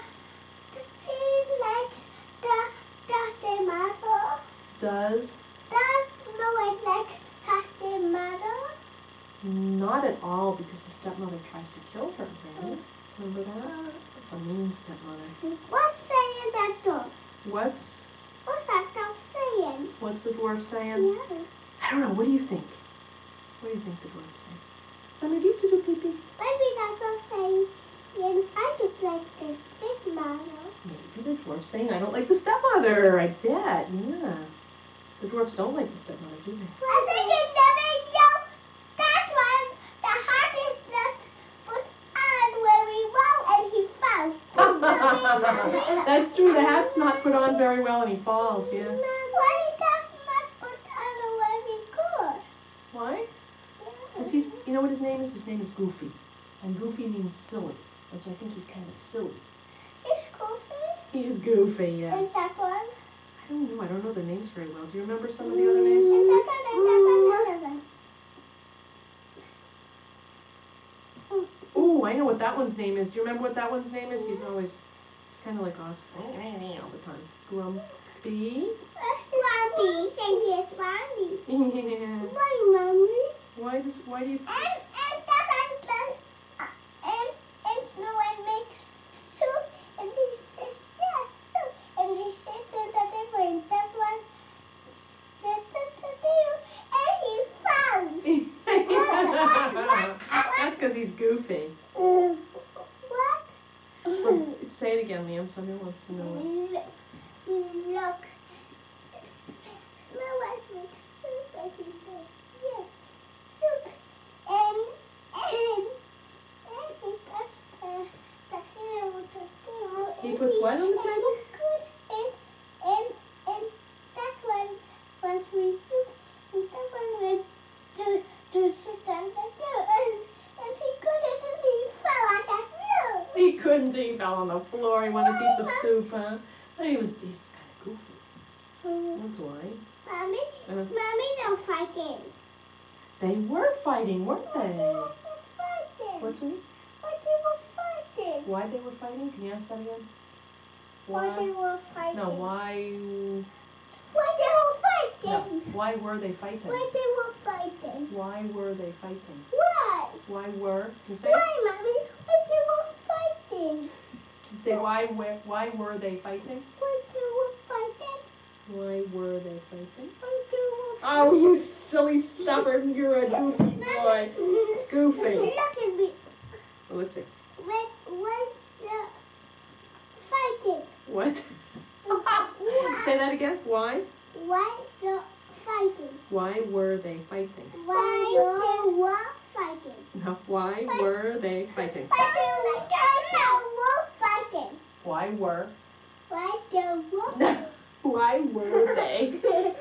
he likes the tomato. Does? Does Snow White like tomato? Not at all, because the stepmother tries to kill her, right? Remember that? It's a mean stepmother. What's saying that dog? What's that dog saying? What's the dwarf saying? Yeah. I don't know, what do you think? What do you think the dwarf's saying? Sammy, do you have to do pee-pee? Maybe that dog saying, I don't like the stepmother. Maybe the dwarf's saying, I don't like the stepmother, I bet, yeah. The dwarfs don't like the stepmother, do they? I think in the video, that one, the heart is not put on very well and he fell. That's true, the hat's not put on very well and he falls, yeah. Why is that not put on very good? Why? Because he's, you know what his name is? His name is Goofy. And Goofy means silly. And so I think he's kind of silly. Is Goofy? He's Goofy, yeah. And that one? I don't know their names very well. Do you remember some of the other names? And that one, and that one. Oh, I know what that one's name is. Do you remember what that one's name is? He's always, it's kind of like Oscar all the time. Grumpy. Grumpy, saying yes, Grumpy. Yeah. Why, Mommy? Why do you? And that one, and Snow White makes soup, and he says, yes, soup. And he says to the table, and that one says to the table, and he falls. That's because he's goofy. What? Say it again, Liam. Someone wants to know it. Look. Snow White makes soup, and he says, yes, soup. And he puts the hair on the table. He puts what on the table? And that one's sweet soup, and that one wants to sit on the table. And he couldn't, and he fell on the floor. He couldn't. He fell on the floor. He wanted to eat the soup, huh? He's kind of goofy. That's why. Mommy, Mommy, they're fighting. They were fighting, weren't They they? were fighting. What's it? Why they were fighting? Why they were fighting? Can you ask that again? Why they were fighting? No, why? Why they were fighting? No, why were they fighting? Why they were fighting? Why were they fighting? Why? Why were? Can you say? Why, Mommy? Why they were fighting? Can you say why were they fighting? Why they were fighting? Why were they fighting? Why they were Oh, you silly stubborn! You're a goofy boy. Goofy. Look at me. Oh, let's see. What's the fighting? What? Why? Say that again. Why? Why the fighting? Why were they fighting? Why they were fighting? No, why were they fighting? Why they were fighting? Why were? Why they were? Why were they?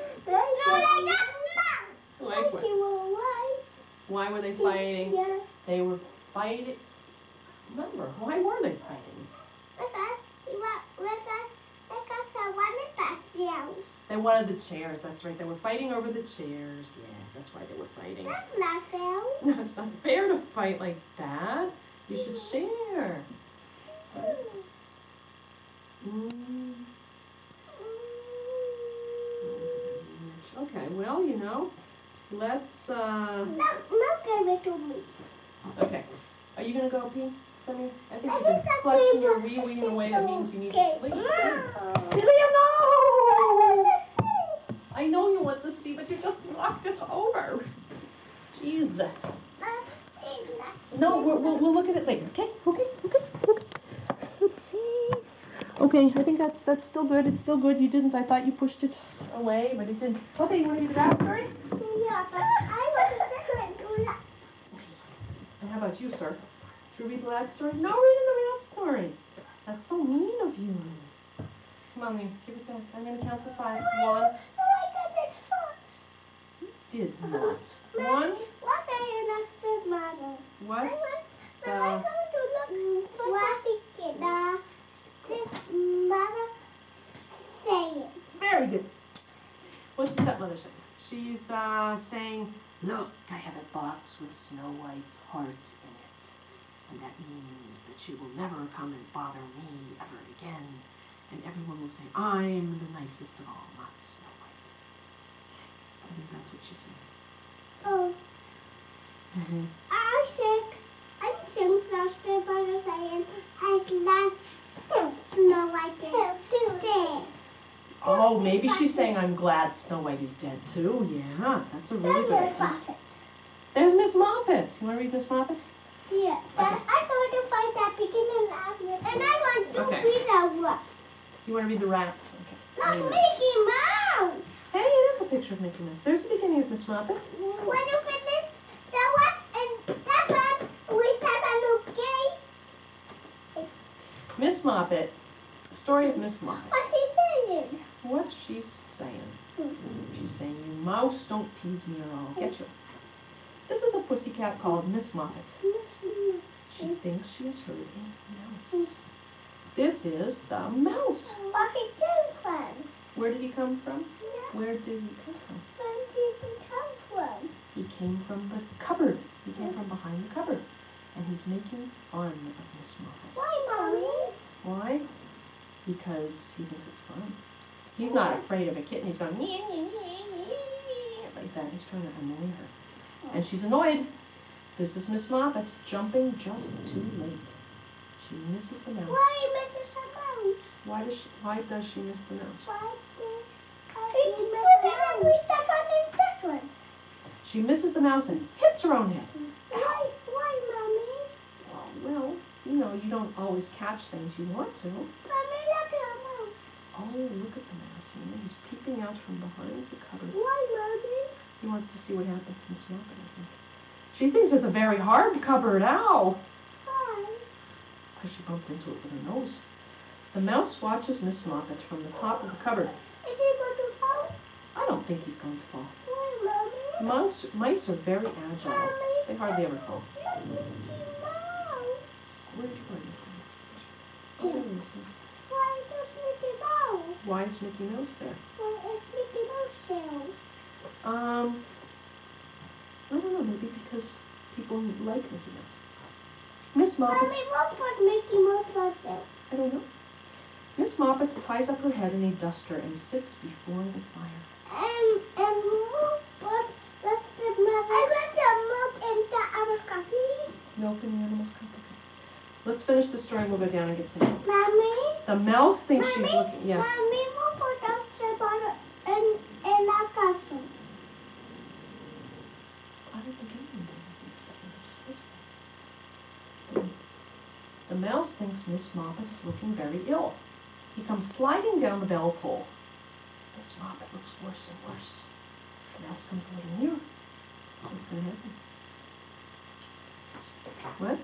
Why they were why? Why were they fighting? Yeah. They were fighting. Remember, why were they fighting? Because I wanted that shells. They wanted the chairs. That's right. They were fighting over the chairs. Yeah, that's why they were fighting. That's not fair. No, it's not fair to fight like that. You should share. Okay, well, you know, let's, No, give it to me. okay. Are you gonna go pee, Sammy? I think I you've been think that clutching we your will wee-wee in a sit way that means you need to okay. sleep. Mom. Celia, no! we'll look at it later. Okay. Let's see. Okay, I think that's still good. It's still good. You didn't. I thought you pushed it away, but it didn't. Okay, you want to read the that story? Yeah, but I want to sit and do that. And how about you, sir? Should we read the rat story? No, reading the rat story. That's so mean of you. Come on, Lee, give it back. I'm going to count to 5. 1. No, I got this fox. You did not. 1. What's a mother? What? I'm going to look for the mother saying. Very good. What's the stepmother saying? She's saying, look, I have a box with Snow White's heart in it. And that means that she will never come and bother me ever again. And everyone will say, I'm the nicest of all, not Snow White. I think that's what she's saying. Oh. Mm-hmm. I'm sick. I'm stepmother saying, I love Snow White is dead. Oh, maybe she's saying, I'm glad Snow White is dead too. Yeah, that's a really good idea. There's Miss Moppet. You want to read Miss Moppet? Yeah, okay. I'm going to find that beginning of and I want to read the rats. You want to read the rats? Okay. Not Mickey Mouse. Hey, it is a picture of Mickey Mouse. There's the beginning of Miss Moppet. When you finish the rats and that one, we have a little game. Miss Moppet, story of Miss Moppet. What's he saying? What's she saying? She's saying, you mouse, don't tease me or I'll get you. This is a pussycat called Miss Moppet. She thinks she has heard a mouse. This is the mouse. Where he came from? Where did he come from? Yeah. Where did he come from? Where did he come from? He came from the cupboard. He came from behind the cupboard. And he's making fun of Miss Moppet. Why, Mommy? Why? Because he thinks it's fun. He's not afraid of a kitten. He's going, nee, nee, nee, nee, like that. He's trying to annoy her. And she's annoyed. This is Miss Moppet jumping just too late. She misses the mouse. Why misses a mouse? Why does she miss the mouse? Why did he miss that one? She misses the mouse and hits her own head. Why, Mommy? Well, you know, you don't always catch things you want to. Mommy, look at a mouse. Oh, look at the mouse. You know, he's peeping out from behind the cupboard. Why, Mommy? He wants to see what happens to Miss Moppet, I think. She thinks it's a very hard cupboard. Ow! Why? Because she bumped into it with her nose. The mouse watches Miss Moppet from the top of the cupboard. Is he going to fall? I don't think he's going to fall. Why, Mommy? Mice are very agile. Mommy, They hardly ever fall. look, Mickey Mouse. Where did you put it? Oh, there he is. Why does Mickey Mouse? Why is Mickey Mouse there? Where is Mickey Mouse tail? I don't know, maybe because people like Mickey Mouse. Miss Moppet. Mommy, what put Mickey Mouse right there? I don't know. Miss Moppet ties up her head in a duster and sits before the fire. And what does the mother? I want the milk in the other cookies. Milk in the animal's cup. Okay. Let's finish the story and we'll go down and get some milk. Mommy? The mouse thinks she's Mommy? looking. Yes. Mommy, what does the mother in the castle? I don't think anyone did anything stuff. It just lives there. The mouse thinks Miss Moppet is looking very ill. He comes sliding down the bell pole. Miss Moppet looks worse and worse. The mouse comes a little nearer. What's going to happen? What?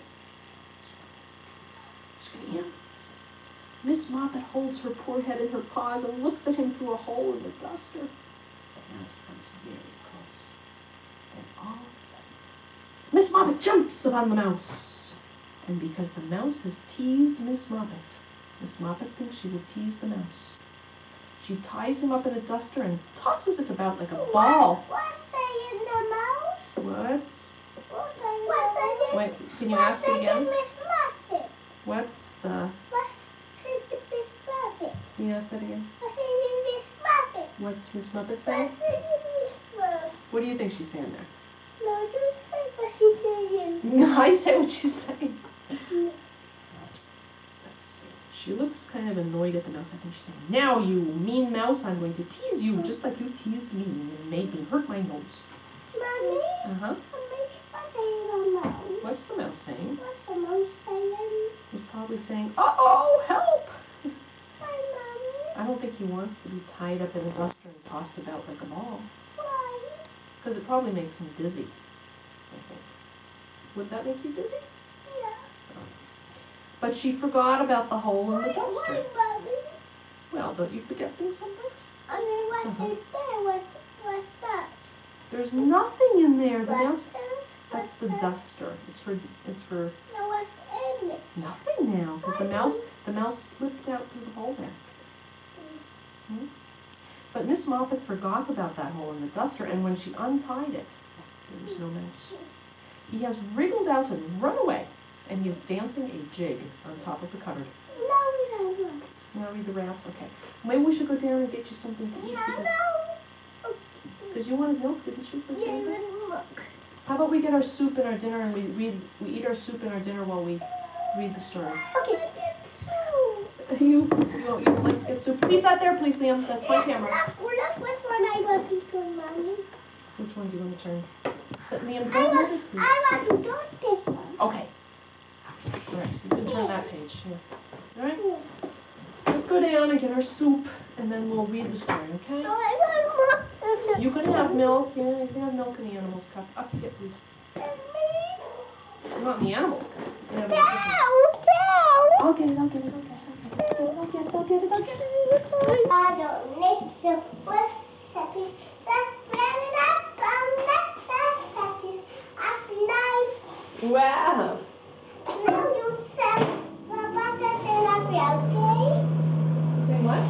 She's going to eat him. Miss Moppet holds her poor head in her paws and looks at him through a hole in the duster. The mouse comes very close. Then all of a sudden, Miss Moppet jumps upon the mouse. And because the mouse has teased Miss Moppet thinks she will tease the mouse. She ties him up in a duster and tosses it about like a ball. What's saying the mouse? What's saying? Wait, can you ask it again? Miss Muffet? What's the... What's saying Miss Muffet? Can you ask that again? What's saying Miss Muffet? What's Miss Muppet saying? What's saying Miss Muffet? What do you think she's saying there? No, you say what she's saying. No, I say what she's saying. Let's see. She looks kind of annoyed at the mouse. I think she's saying, now you mean mouse, I'm going to tease you just like you teased me and made me hurt my nose. Mommy? Uh-huh. Mommy, what's saying the mouse? What's the mouse saying? What's the mouse saying? He's probably saying, uh-oh, help! Hi, Mommy. I don't think he wants to be tied up in a duster and tossed about like a ball. Why? Because it probably makes him dizzy, I think. Would that make you dizzy? Yeah. But she forgot about the hole in the duster. Why, Mommy? Well, don't you forget things sometimes? I mean, what's in there? What's that? There's nothing in there. The mouse. What's there? That's the duster. It's for No, what's in it? nothing now. Because the mouse slipped out through the hole there. Hmm? But Miss Moppet forgot about that hole in the duster, and when she untied it, there was no mouse. He has wriggled out and run away, and he is dancing a jig on top of the cupboard. No, we don't want. Now read the rats. Okay. Maybe we should go down and get you something to eat because you wanted milk, didn't you, for Yeah, tea? look. How about we get our soup and our dinner, and we eat our soup and our dinner while we read the story. Okay. You would like to get soup? Leave that there, please, Liam. That's my camera. Look which one I want to turn, Mommy. Which one do you want to turn? So, Liam, I don't want, move it, please. I want to turn this one. Okay. All right, so you can turn that page. Here. All right. Let's go down and get our soup, and then we'll read the story. Okay? No, I want more. You can have milk. Yeah, you can have milk in the animal's cup. Up here, please. Not in the animal's cup. Yeah, but- I'll get it. I'll get it. It's fine. I don't need some recipes. Wow. Now you said the butter tilapia, okay? Say what?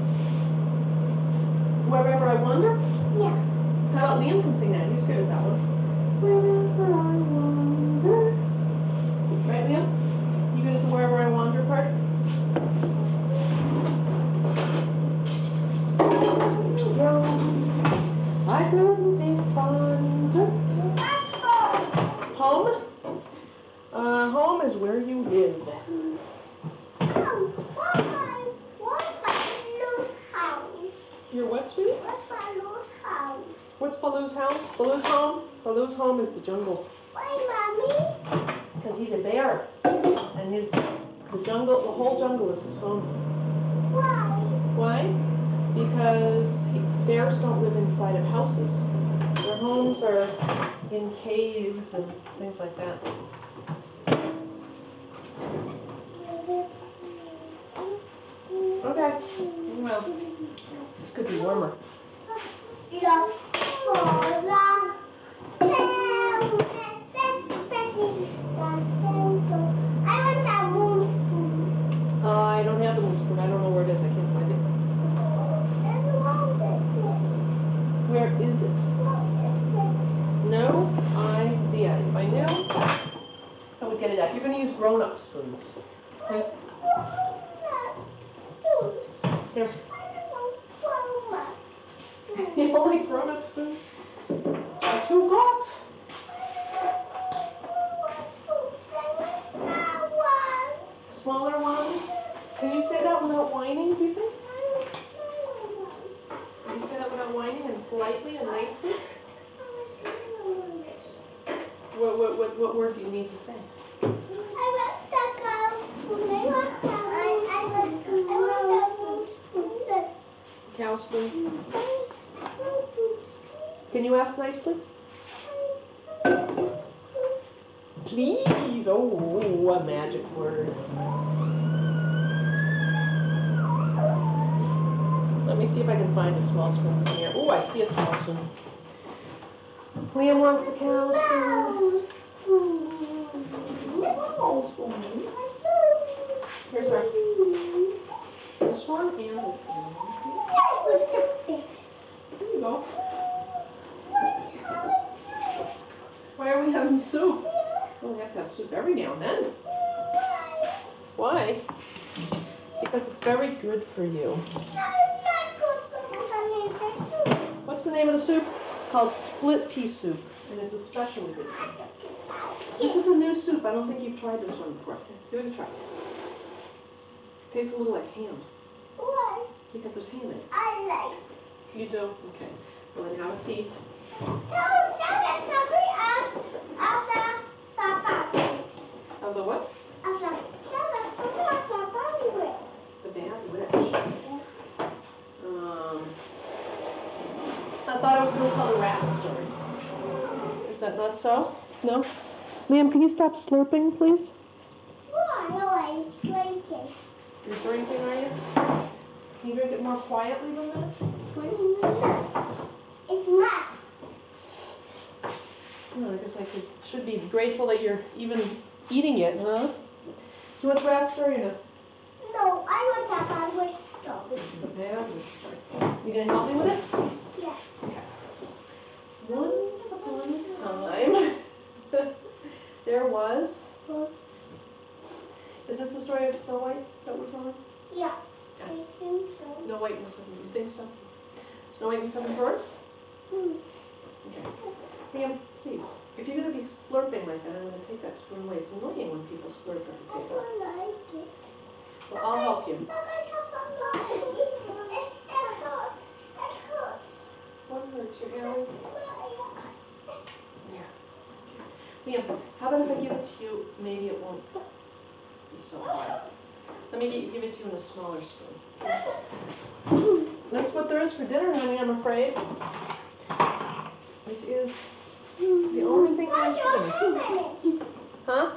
Wherever I wander? Yeah. How about Liam can sing that? He's good at that one. Wherever I wander. Right, Liam? You good at the wherever I wander part? I couldn't be fonder. Home? Home is where you live. What's Baloo's house? Your what, sweetie? What's Baloo's house? What's Baloo's house? Baloo's home? Baloo's home is the jungle. Why, Mommy? Because he's a bear. And the whole jungle is his home. Why? Why? Because bears don't live inside of houses. Their homes are in caves and things like that. Okay. Well, this could be warmer. Look for the necessities. I want that moon spoon. I don't have the moon spoon. I don't know where it is. I can't find it. Where is it? No idea. If I knew, I would get it out. You're going to use grown-up spoons. Okay? Here. You don't like grown-up spoons? That's what you got. Smaller ones? Can you say that without whining, do you think? Can you say that without whining and politely and nicely? What word do you need to say? Cow spoon. Can you ask nicely? Please. Oh, a magic word. Let me see if I can find a small spoon somewhere. Oh, I see a small spoon. Liam wants a cow spoon. Small spoon. Here's our. This one and this one. There you go. Why are we having soup? Well, we have to have soup every now and then. Why? Because it's very good for you. What's the name of the soup? It's called split pea soup, and it's especially good for you. This is a new soup. I don't think you've tried this one before. Give it a try. Tastes a little like ham. Why? Because there's ham in it. I like. You do? Okay. Well, then have a seat. So, that is something else after supper. I thought I was going to tell the rat story. Is that not so? No? Liam, can you stop slurping, please? Why? No, I was drinking. You're drinking, are you? Can you drink it more quietly than that, please? It's not. Well, I guess I should be grateful that you're even eating it, huh? Do you want the rat story or no? No, I want to have a story. Okay, I'll just start. You gonna help me with it? Yeah. Okay. Once upon a time, there was. Is this the story of Snow White that we're telling? Yeah. Okay. I think so. Snow White and the Seven. You think so? Snow White and the Seven Dwarfs? Hmm. Okay. Liam, please. If you're gonna be slurping like that, I'm gonna take that spoon away. It's annoying when people slurp at the I table. don't like it. Well, I'll help you. But I have a lot. It hurts. It hurts. What hurts your earring? Yeah. Liam, how about if I give it to you? Maybe it won't be so hard. Let me give it to you in a smaller spoon. That's what there is for dinner, honey, I'm afraid. It is the only thing there is for dinner. Huh?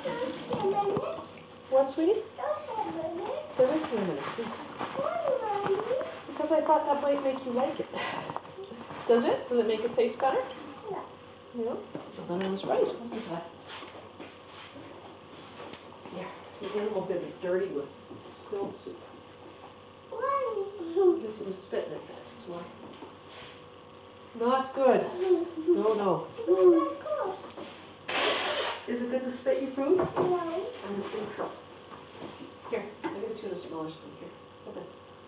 What, sweetie? There is ham in it, too. Because I thought that might make you like it. Does it? Does it make it taste better? No. No? Well, then I was right, wasn't I? Yeah, the animal bib is dirty with spilled soup. Why? Because he was spitting it, that's why. Not good. No, no. Is it good to spit your food? No. I don't think so. Here, I'll give it to you in a smaller spoon. Here, open.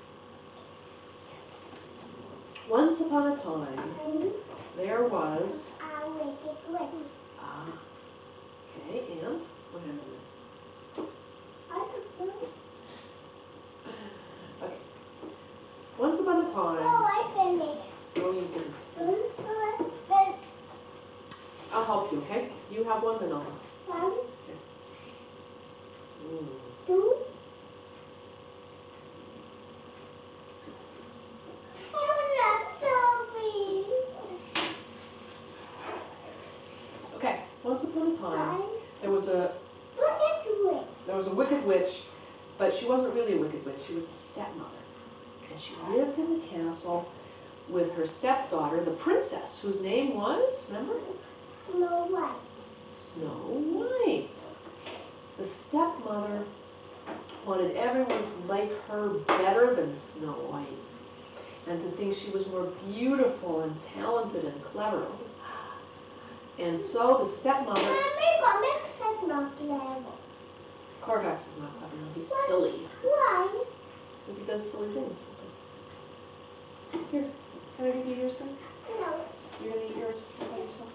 Once upon a time, there was. I'll make it wet. Okay, and what happened I don't know. then? Okay. Once upon a time. Oh, I finished. No, you didn't. I'll help you, okay? You have one, then I'll help. One, Mm. two. Oh, that's Okay, once upon a time, there was a Look at it. wicked witch, but she wasn't really a wicked witch. She was a stepmother, and she lived in the castle with her stepdaughter, the princess, whose name was, remember? Snow White. Snow White. The stepmother wanted everyone to like her better than Snow White, and to think she was more beautiful and talented and clever. And so the stepmother. Comics is not clever. Corvax is not clever, no, he's silly. Why? Because he does silly things. Here, can I give you yours then? No. You're gonna eat yours by yourself?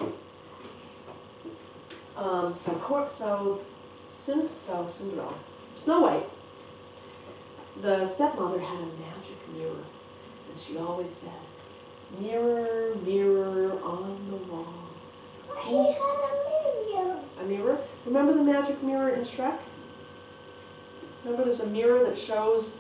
Cinderella, Snow White, the stepmother had a magic mirror, and she always said, "Mirror, mirror on the wall." He had a mirror. A mirror? Remember the magic mirror in Shrek? Remember there's a mirror that shows,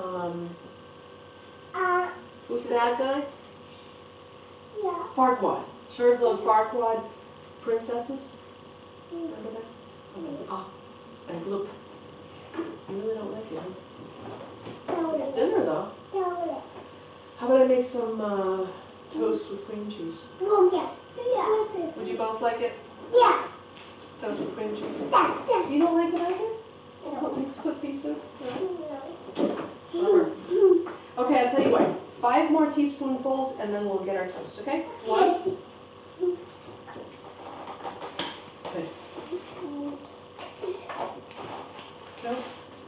who's the bad guy? Yeah. Farquaad. Showed the Farquaad princesses. Remember that? Ah, and Gloop. You really don't like it, huh? It's dinner though. How about I make some toast with cream cheese? Oh, yes. Yeah. Would you both like it? Yeah. Toast with cream cheese? Yeah. You don't like it either? No. Mixed split pea soup? No. Bummer. Okay, I'll tell you what. 5 more teaspoonfuls and then we'll get our toast, okay? 1. Okay. 2.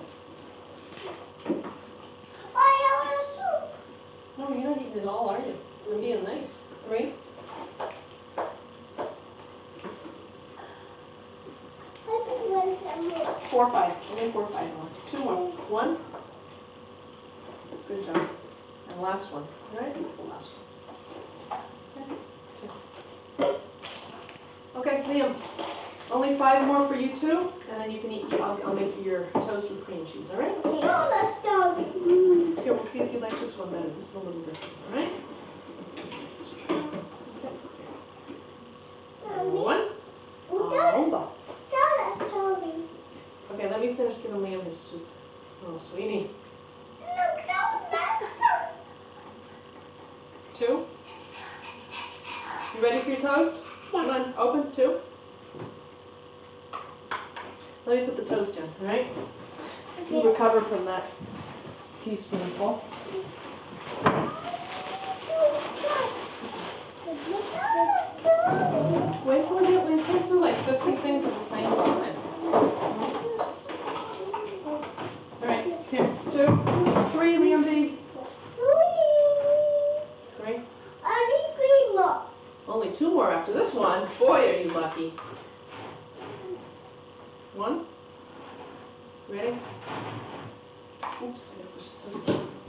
I want a soup. No, you're not eating it all, are you? I'm being nice. 3. I think there's some more. 4, 5. Only 4, 5 more. 2 more. 1. Good job. And last one. All right, it's the last one. Okay. 2. Okay, Liam. Only 5 more for you two, and then you can eat. I'll make you your toast with cream cheese. All right? Okay. Oh, let's go. Here, we'll see if you like this one better. This is a little different. All right? One. Oh. Tell a story. Okay, let me finish giving Liam his soup. Oh, sweetie. Look, that's Two. You ready for your toast? Come on, open, two. Let me put the toast in, all right? You recover from that teaspoonful. Wait till we can't do like 50 things at the same time. All right, here, 2, 3, Liam B. 3. Only 3 more. Only 2 more after this one. Boy, are you lucky. 1. Ready? Oops, I gotta push the toast in.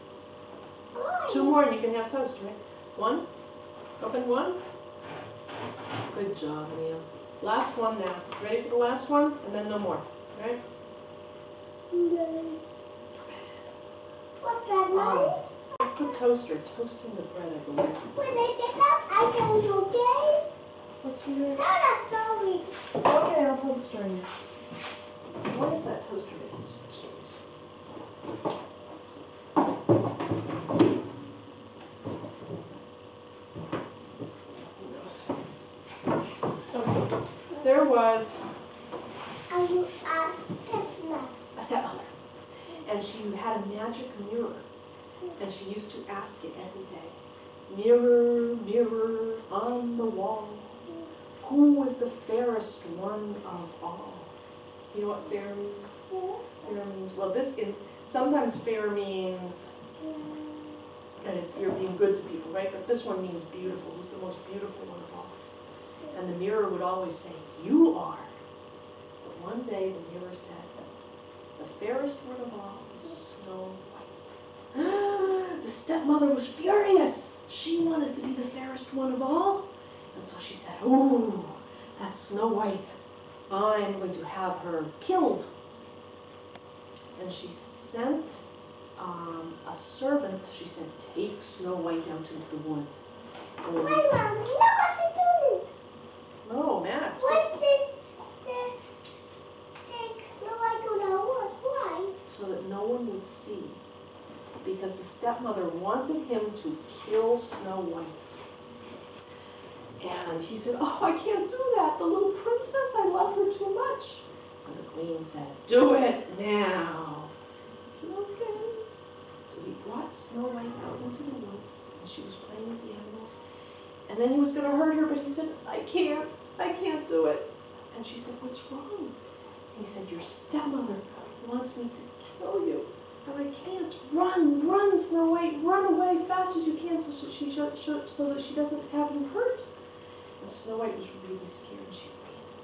2 more and you can have toast, right? 1. Open 1. Good job, Liam. Last one now. Ready for the last one? And then no more. Right? What's that, Mommy? It's the toaster toasting the bread, I believe. When I get up, I can do okay? What's yours? Tell a story. Okay, I'll tell the story now. Why is that toaster making so much noise? Who knows? Okay. There was I will ask Tesla. a stepmother, and she had a magic mirror, and she used to ask it every day. Mirror, mirror on the wall, who is the fairest one of all? You know what fair means? Fair means, well, sometimes fair means that you're being good to people, right? But this one means beautiful. Who's the most beautiful one of all? And the mirror would always say, you are. But one day the mirror said, the fairest one of all is Snow White. The stepmother was furious. She wanted to be the fairest one of all. And so she said, ooh, that's Snow White. I'm going to have her killed. And she sent a servant. She said, take Snow White out into the woods. Why, Mommy? Nobody doing it. No, Matt. What's take Snow White to the woods? Why? So that no one would see. Because the stepmother wanted him to kill Snow White. And he said, oh, I can't do that. The little princess, I love her too much. And the queen said, do it now. He said, okay. So he brought Snow White out into the woods, and she was playing with the animals. And then he was going to hurt her, but he said, I can't do it. And she said, what's wrong? And he said, your stepmother wants me to kill you, but I can't. Run, run, Snow White, run away fast as you can so that she doesn't have you hurt. And Snow White was really scared, and she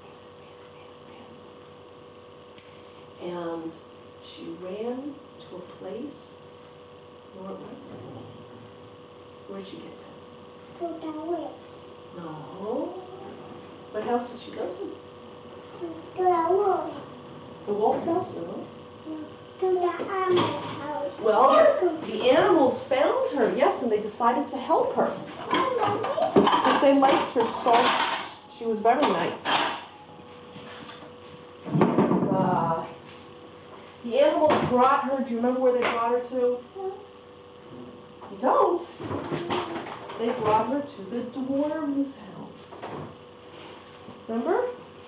ran. And she ran to a place. You know what it was? Where'd she get to? To the woods. No. What house did she go to? To the woods. The wolf's house? No. To the animal house. Well, the animals found her, yes, and they decided to help her. Why, Mommy? Because they liked her so she was very nice. And, the animals brought her, do you remember where they brought her to? You don't? They brought her to the dwarves' house. Remember?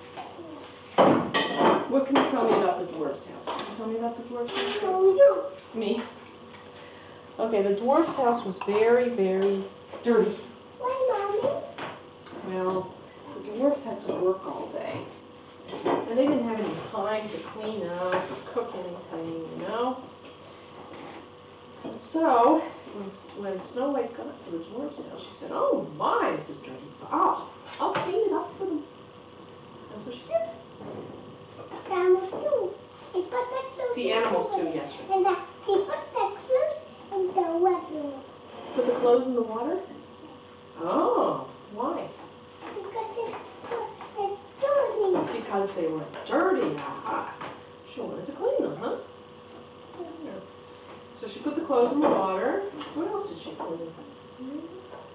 What can you tell me about the dwarves' house? Can you tell me about the dwarves' house? Oh, you. Me. Okay, the dwarves' house was very, very dirty. Why, Mommy? Well, the dwarves had to work all day. And they didn't have any time to clean up or cook anything, you know? And so, when Snow White got to the dwarves' house, she said, oh my, this is dirty. Oh, I'll clean it up for them. And so she did. The animals too. He put the clothes. The animals too, yes. Right. And he put the clothes in the water. Put the clothes in the water? Oh, why? Because it's dirty. Because they were dirty. Aha. She wanted to clean them, huh? Yeah. So she put the clothes in the water. What else did she clean?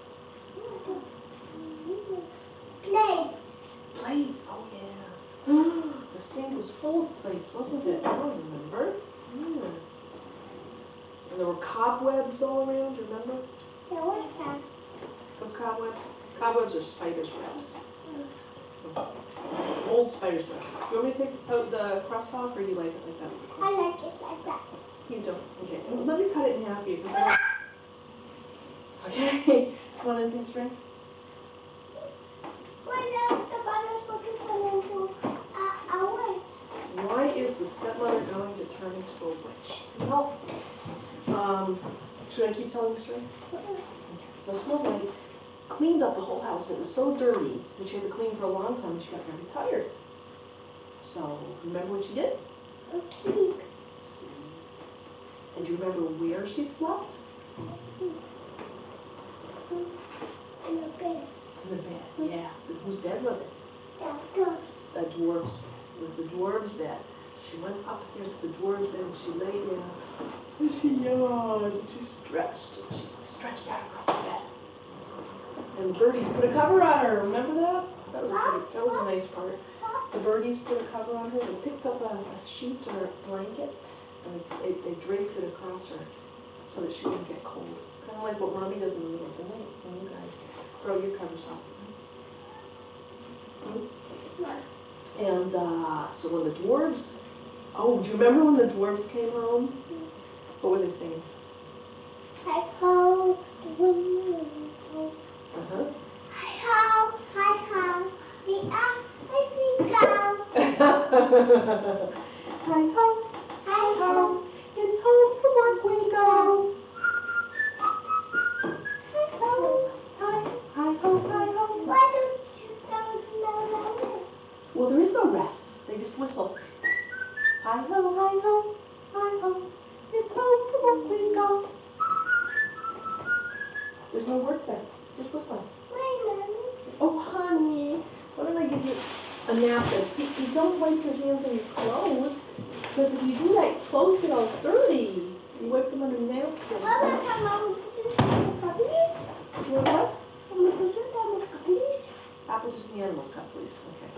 full of plates, wasn't it? I don't remember. Yeah. And there were cobwebs all around, do you remember? Yeah, what's that? What's cobwebs? Cobwebs are spiders' webs. Old spiders' webs. Do you want me to take the crust off, or you like it like that? I like it like that. You don't? Okay. Well, let me cut it in half for you. Okay. Want anything to drink? Why does the mother's looking for into a witch? Why is the stepmother going to turn into a witch? Well, should I keep telling the story? Okay. So Snow White cleaned up the whole house, and it was so dirty that she had to clean for a long time, and she got very tired. So, remember what she did? Sleep. Sleep. And do you remember where she slept? In the bed. In the bed, yeah. Whose bed was it? The doors. The dwarf's. It was the dwarf's bed. She went upstairs to the dwarf's bed and she lay down. And she yawned and she stretched. And she stretched out across the bed. And the birdies put a cover on her. Remember that? That was a nice part. The birdies put a cover on her. They picked up a sheet or a blanket and they draped it across her so that she wouldn't get cold. Kind of like what Mommy does in the middle of the night when you guys throw your covers off. And so when the dwarves, oh, do you remember when the dwarves came home? What were they saying? Hi ho, Uh-huh. hi ho, we are, we go. Hi ho, Hi ho, it's home from work we go. hi ho. Hi ho, hi ho. Why don't you don't know? Well, there is no rest. They just whistle. Hi ho, hi ho, hi ho. It's home from work we go. There's no words there. Just whistling. Wait, Mommy. Oh, honey, why don't I give you a napkin? See, you don't wipe your hands on your clothes, because if you do that, clothes get all dirty. You wipe them on the napkin. Mama, can Mama put this in the cuppies? You want what? Mama, put this in the cuppies? Apple juice in the animal's cup, please. Okay.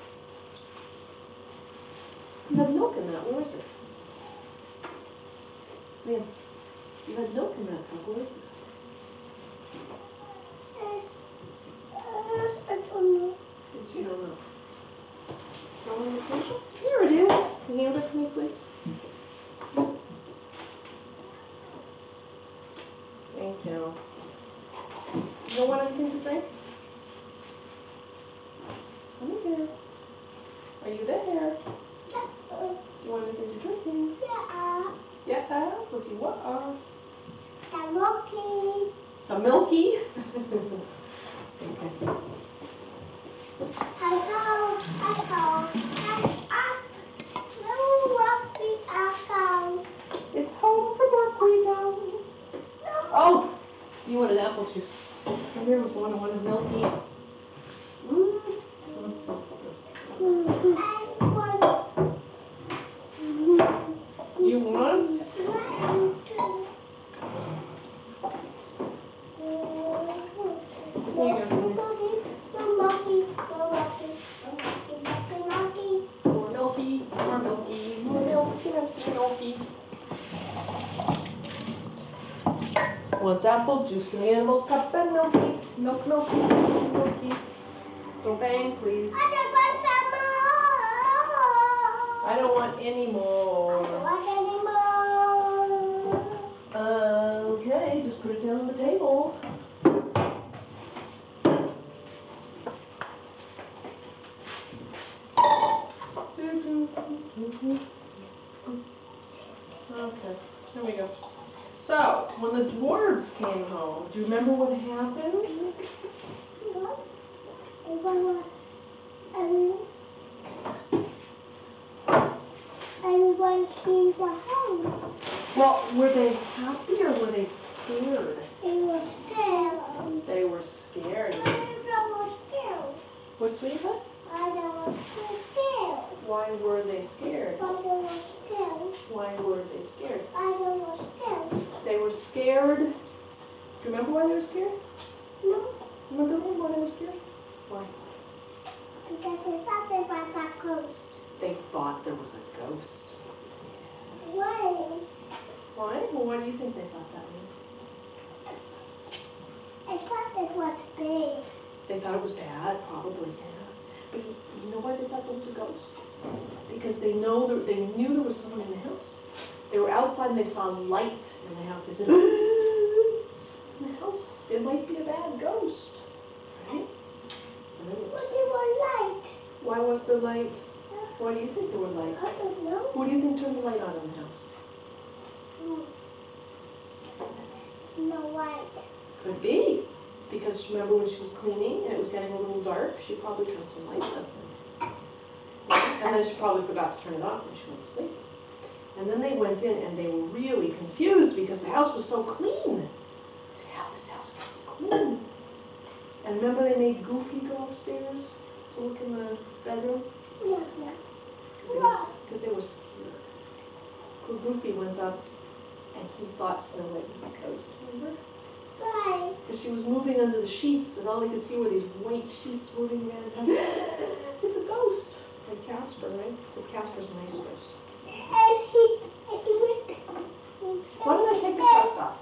You have milk in that. Where is it? Liam, you had milk in that cup. Where is it? I don't know. It's you don't know. No invitation? Here it is. Can you hand it to me, please? Thank you. You don't want anything to drink? Come here. Are you there? Do you want anything to drink here? Yeah. Yeah. What do you want? I'm looking. Some milky? Okay. Hi ho, hi ho, hi no lucky apple. It's home from work we go. Oh, you wanted apple juice. And here was the one who wanted milky. You want? Here you go, Sammy. More milky, more milky, more milky, milky, milky. Want apple juice in the animal's cup and milky. Milk, milky, milky. Don't bang, please. I don't want any more. Okay, just put it down on the table. Okay, here we go. So, when the dwarves came home, do you remember what happened? Everyone came to home. Well, were they happy or were they scared? They were scared. They were scared. I was scared. What, sweetheart? I was scared. Why were they scared? I was scared. Why were they scared? I was scared. They were scared. Do you remember why they were scared? No, Remember why they were scared? Why? because I thought they were that ghost. They thought there was a ghost. Why? Why? Well, why do you think they thought that meant? I thought it was big. They thought it was bad, probably, yeah. But you know why they thought there was a ghost? Because they knew there was someone in the house. They were outside and they saw light in the house. They said, "It's in the house. It might be a bad ghost." Right? And then it But was, it was light. why was there light? Why do you think there were light? I don't know. Who do you think turned the light on in the house? Snow White. Could be. Because remember when she was cleaning and it was getting a little dark, she probably turned some lights on. And then she probably forgot to turn it off when she went to sleep. And then they went in and they were really confused because the house was so clean. How did this house get so clean? And remember they made Goofy go upstairs to look in the bedroom? Yeah. Because they were scared. Goofy went up and he thought Snow White was a ghost, remember? Why? Because she was moving under the sheets and all they could see were these white sheets moving around. It's a ghost. Like Casper, right? So Casper's a nice ghost. And he went. Why did I take the crust off?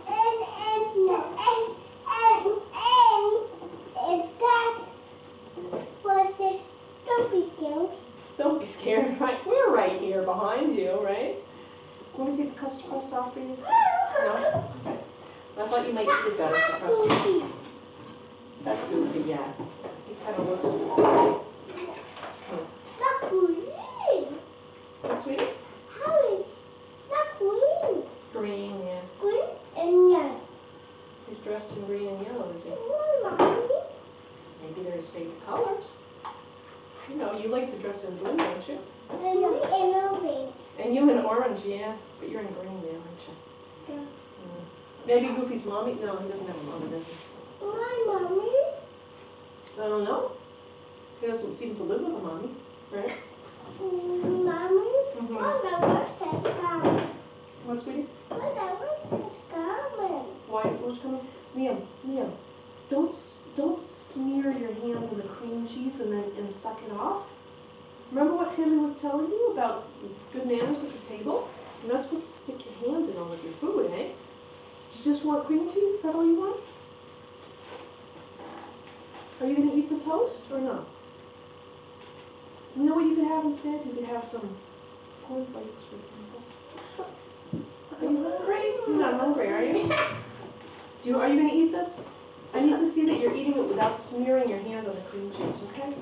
And that was it. Don't be scared. Don't be scared, right? We're right here behind you, right? Want me to take the crust off for you? No? Okay. I thought you might eat it better with the crust off. That's Goofy, yeah. He kind of looks... Not green. What's sweetie? How is not green? Green, yeah. Green and yellow. He's dressed in green and yellow, is he? Mommy. Maybe they're his favorite colors. You know, you like to dress in blue, don't you? And orange. And you in orange, yeah. But you're in green now, aren't you? Yeah. Maybe Goofy's mommy? No, he doesn't have a mommy, does he? Why, Mommy? I don't know. He doesn't seem to live with a mommy, right? Mommy? Mm-hmm. What the word says come? What, sweetie? What the word says come? Why is the witch coming? Liam, don't smear your hands in the cream cheese and suck it off. Remember what Henry was telling you about good manners at the table? You're not supposed to stick your hand in all of your food, eh? You just want cream cheese? Is that all you want? Are you going to eat the toast or not? You know what you could have instead? You could have some cornflakes, for example. Are you hungry? You're not hungry, are you? Are you going to eat this? I need to see that you're eating it without smearing your hand on the cream cheese, okay?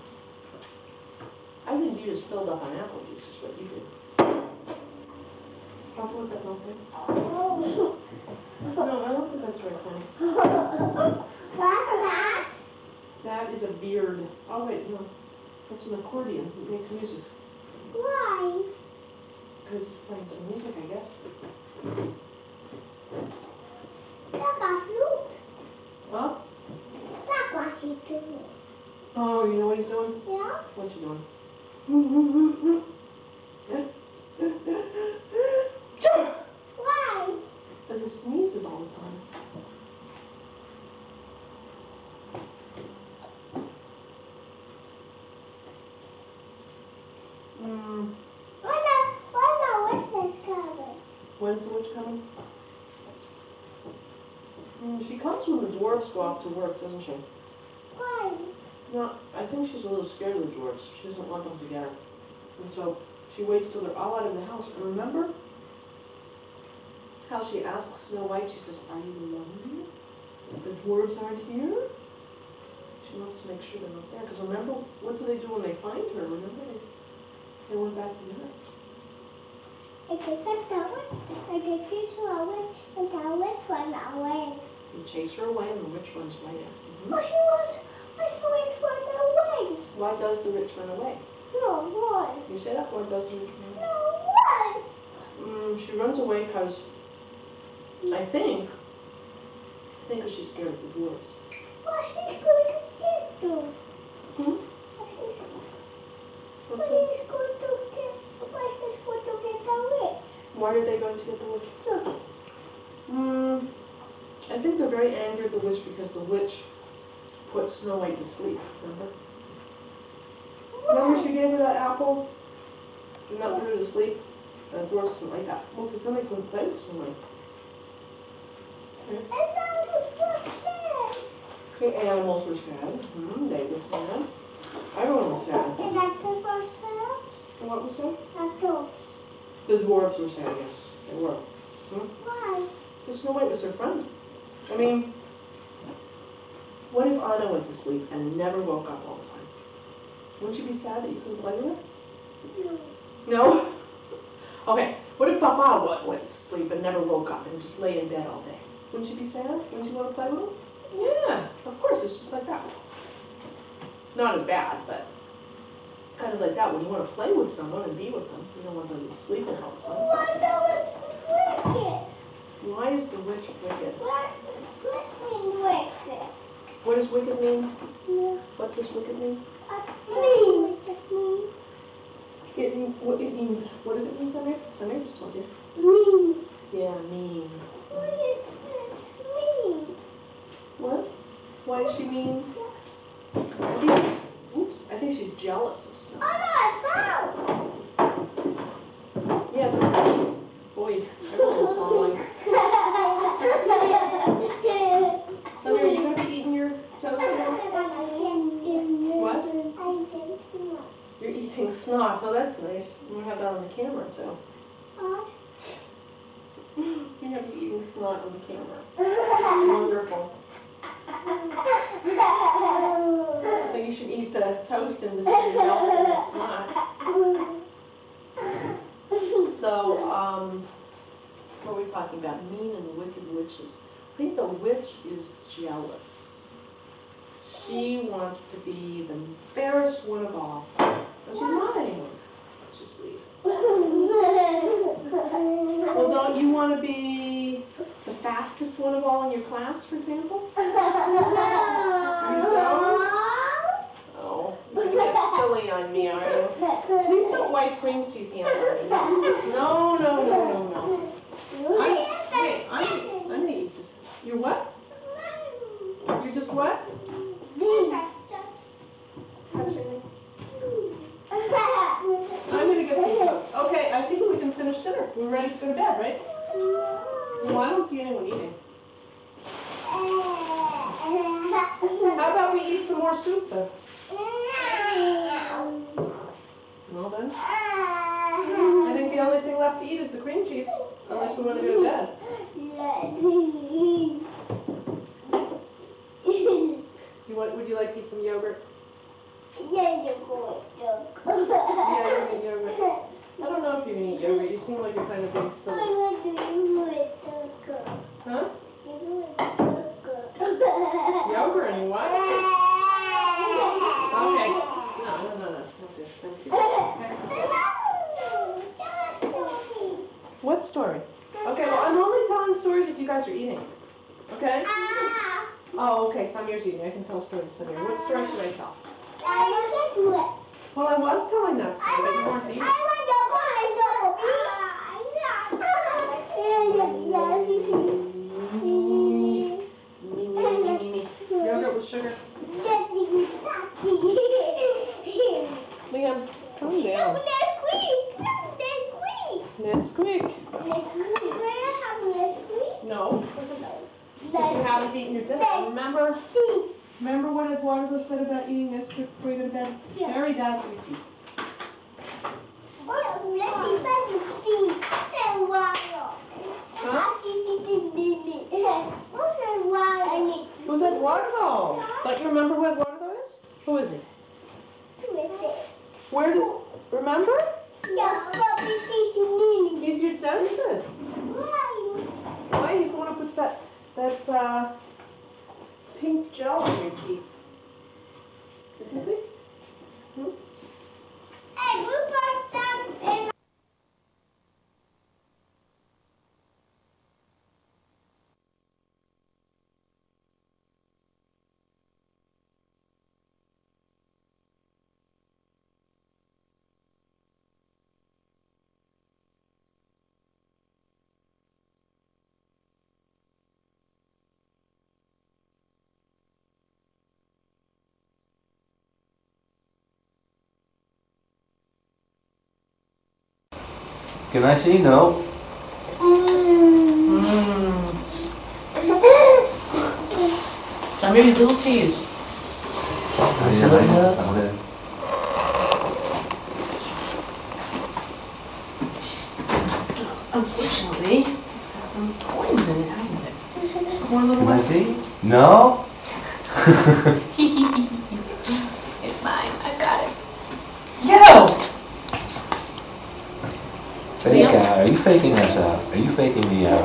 I think you just filled up on apple juice is what you did. Don't put that milk in. Oh. No, I don't think that's right, honey. What's that? That is a beard. Oh wait, no. It's an accordion. It makes music. Why? Because it's playing some music, I guess. Look a flute. Huh? Look what she's doing. Oh, you know what he's doing? Yeah? What's he doing? Why? Because he sneezes all the time. When the witch is coming? When's the witch coming? She comes when the dwarves go off to work, doesn't she? Why? No, I think she's a little scared of the dwarves. She doesn't want them to get her. And so she waits till they're all out of the house. And remember how she asks Snow White, she says, "Are you lonely? The dwarves aren't here?" She wants to make sure they're not there. Because remember, what do they do when they find her? Remember, they went back to the house. And they cut the witch, and they chase her away, and the witch ran away. You chase her away and the witch runs right after. Why the witch run away? Why does the witch run away? No, why? You say that? Why does the witch run away? No, why? She runs away because I think because she's scared of the dwarves. What he's going to get to? Hmm? What he's going to get? What he's going to get the witch? Why are they going to get the witch? I think they're very angry at the witch because the witch put Snow White to sleep, remember? Remember she gave her that apple Not put her to sleep? Dwarfs don't like that. Well, because then they couldn't play with someone. Okay, animals were sad. They were sad. Everyone was sad. The actors were sad? What was sad? Actors. The dwarves were sad, yes. They were. Why? Because Snow White was their friend. I mean, what if Anna went to sleep and never woke up all the time? Wouldn't you be sad that you couldn't play with her? No. No? Okay, what if Papa went to sleep and never woke up and just lay in bed all day? Wouldn't you be sad? Wouldn't you want to play with him? Yeah, of course, it's just like that. Not as bad, but kind of like that. When you want to play with someone and be with them, you don't want them to be sleeping all the time. Why the witch wicked? Why is the witch wicked? What mean wicked? What does wicked mean? Yeah. What does wicked mean? Mean. It means, what does it mean, Samir? Samir just told you. Mean. Yeah, mean. What is it? Mean. What? Why is she mean? I think she's jealous of Snow. Oh no, I fell. Yeah, boy, everyone's falling. Samir, are you going to be eating your toast now? What? You're eating snot. Oh, that's nice. I'm going to have that on the camera, too. You're going to be eating snot on the camera. It's wonderful. I think you should eat the toast in between the mouthfuls of snot. So, what are we talking about? Mean and wicked witches. I think the witch is jealous. She wants to be the fairest one of all. But she's not anymore. She's asleep. Well, don't you want to be the fastest one of all in your class, for example? You don't? Oh, you're going to get silly on me, are you? Please don't wipe cream cheese hands on me. No, no, no, no, no. I'm going to eat this. You're what? You're just what? Touching me. I'm going to get some toast. Okay, I think we can finish dinner. We're ready to go to bed, right? Well, I don't see anyone eating. How about we eat some more soup then? Well then. I think the only thing left to eat is the cream cheese, unless we want to go to bed. Would you like to eat some yogurt? Yeah, you're going to. Yeah, you're going to eat yogurt. I don't know if you're going to eat yogurt. You seem like you're kind of being silly. Huh? Yogurt and what? Okay. No. Stop there. Thank you. Okay. What story? Okay, well, I'm only telling stories if you guys are eating. Okay? Oh, okay. Samir's eating. I can tell stories to Samir. What story should I tell? Well, I was telling that story, but you weren't eating. Yogurt with sugar. Liam, calm down. Nesquik. No. Because you haven't eaten your dinner. Remember what Eduardo said about eating Nesquik before you go to bed? Yeah. Very bad for your teeth. Huh? Who's Eduardo? Don't you remember who Eduardo is? Who is he? Where does... Remember? He's your dentist. Why? He's the one who puts that pink gel in your teeth. Isn't he? Hmm? Hey, we put them in Can I see? No. Samir, these little cheese. Unfortunately, it's got some coins in it, hasn't it? More little Can I one. see? No. It's mine. I got it. Yo! Fake out. Are you faking us out? Are you faking me out?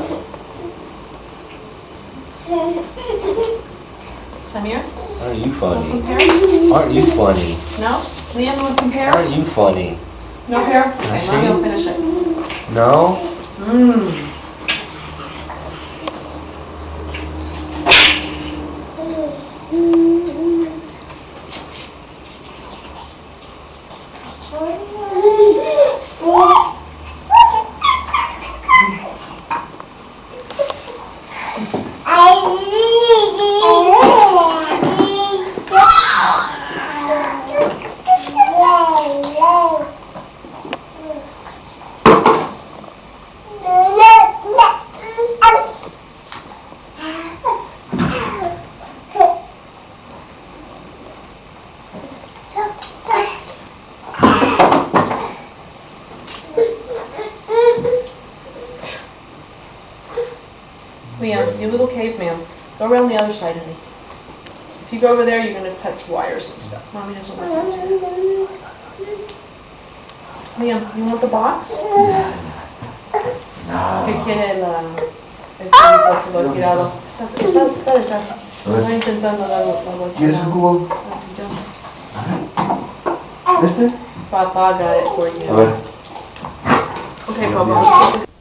Samir, Aren't you want some funny? pear? Aren't you funny? No? Liam, want some pear? Aren't you funny? No pear? Can I Okay, Mommy see? will finish it. No? Mmm. Liam, you little caveman, go around the other side of me. If you go over there, you're gonna touch wires and stuff. Mommy doesn't want you to. Liam, you want the box? Es que quiere el cubito que lo he tirado. Está detrás. Está intentando dar la vuelta. ¿Quieres un cubo? Así yo. ¿Este? Papa got it for you. A ver. Okay, Papa.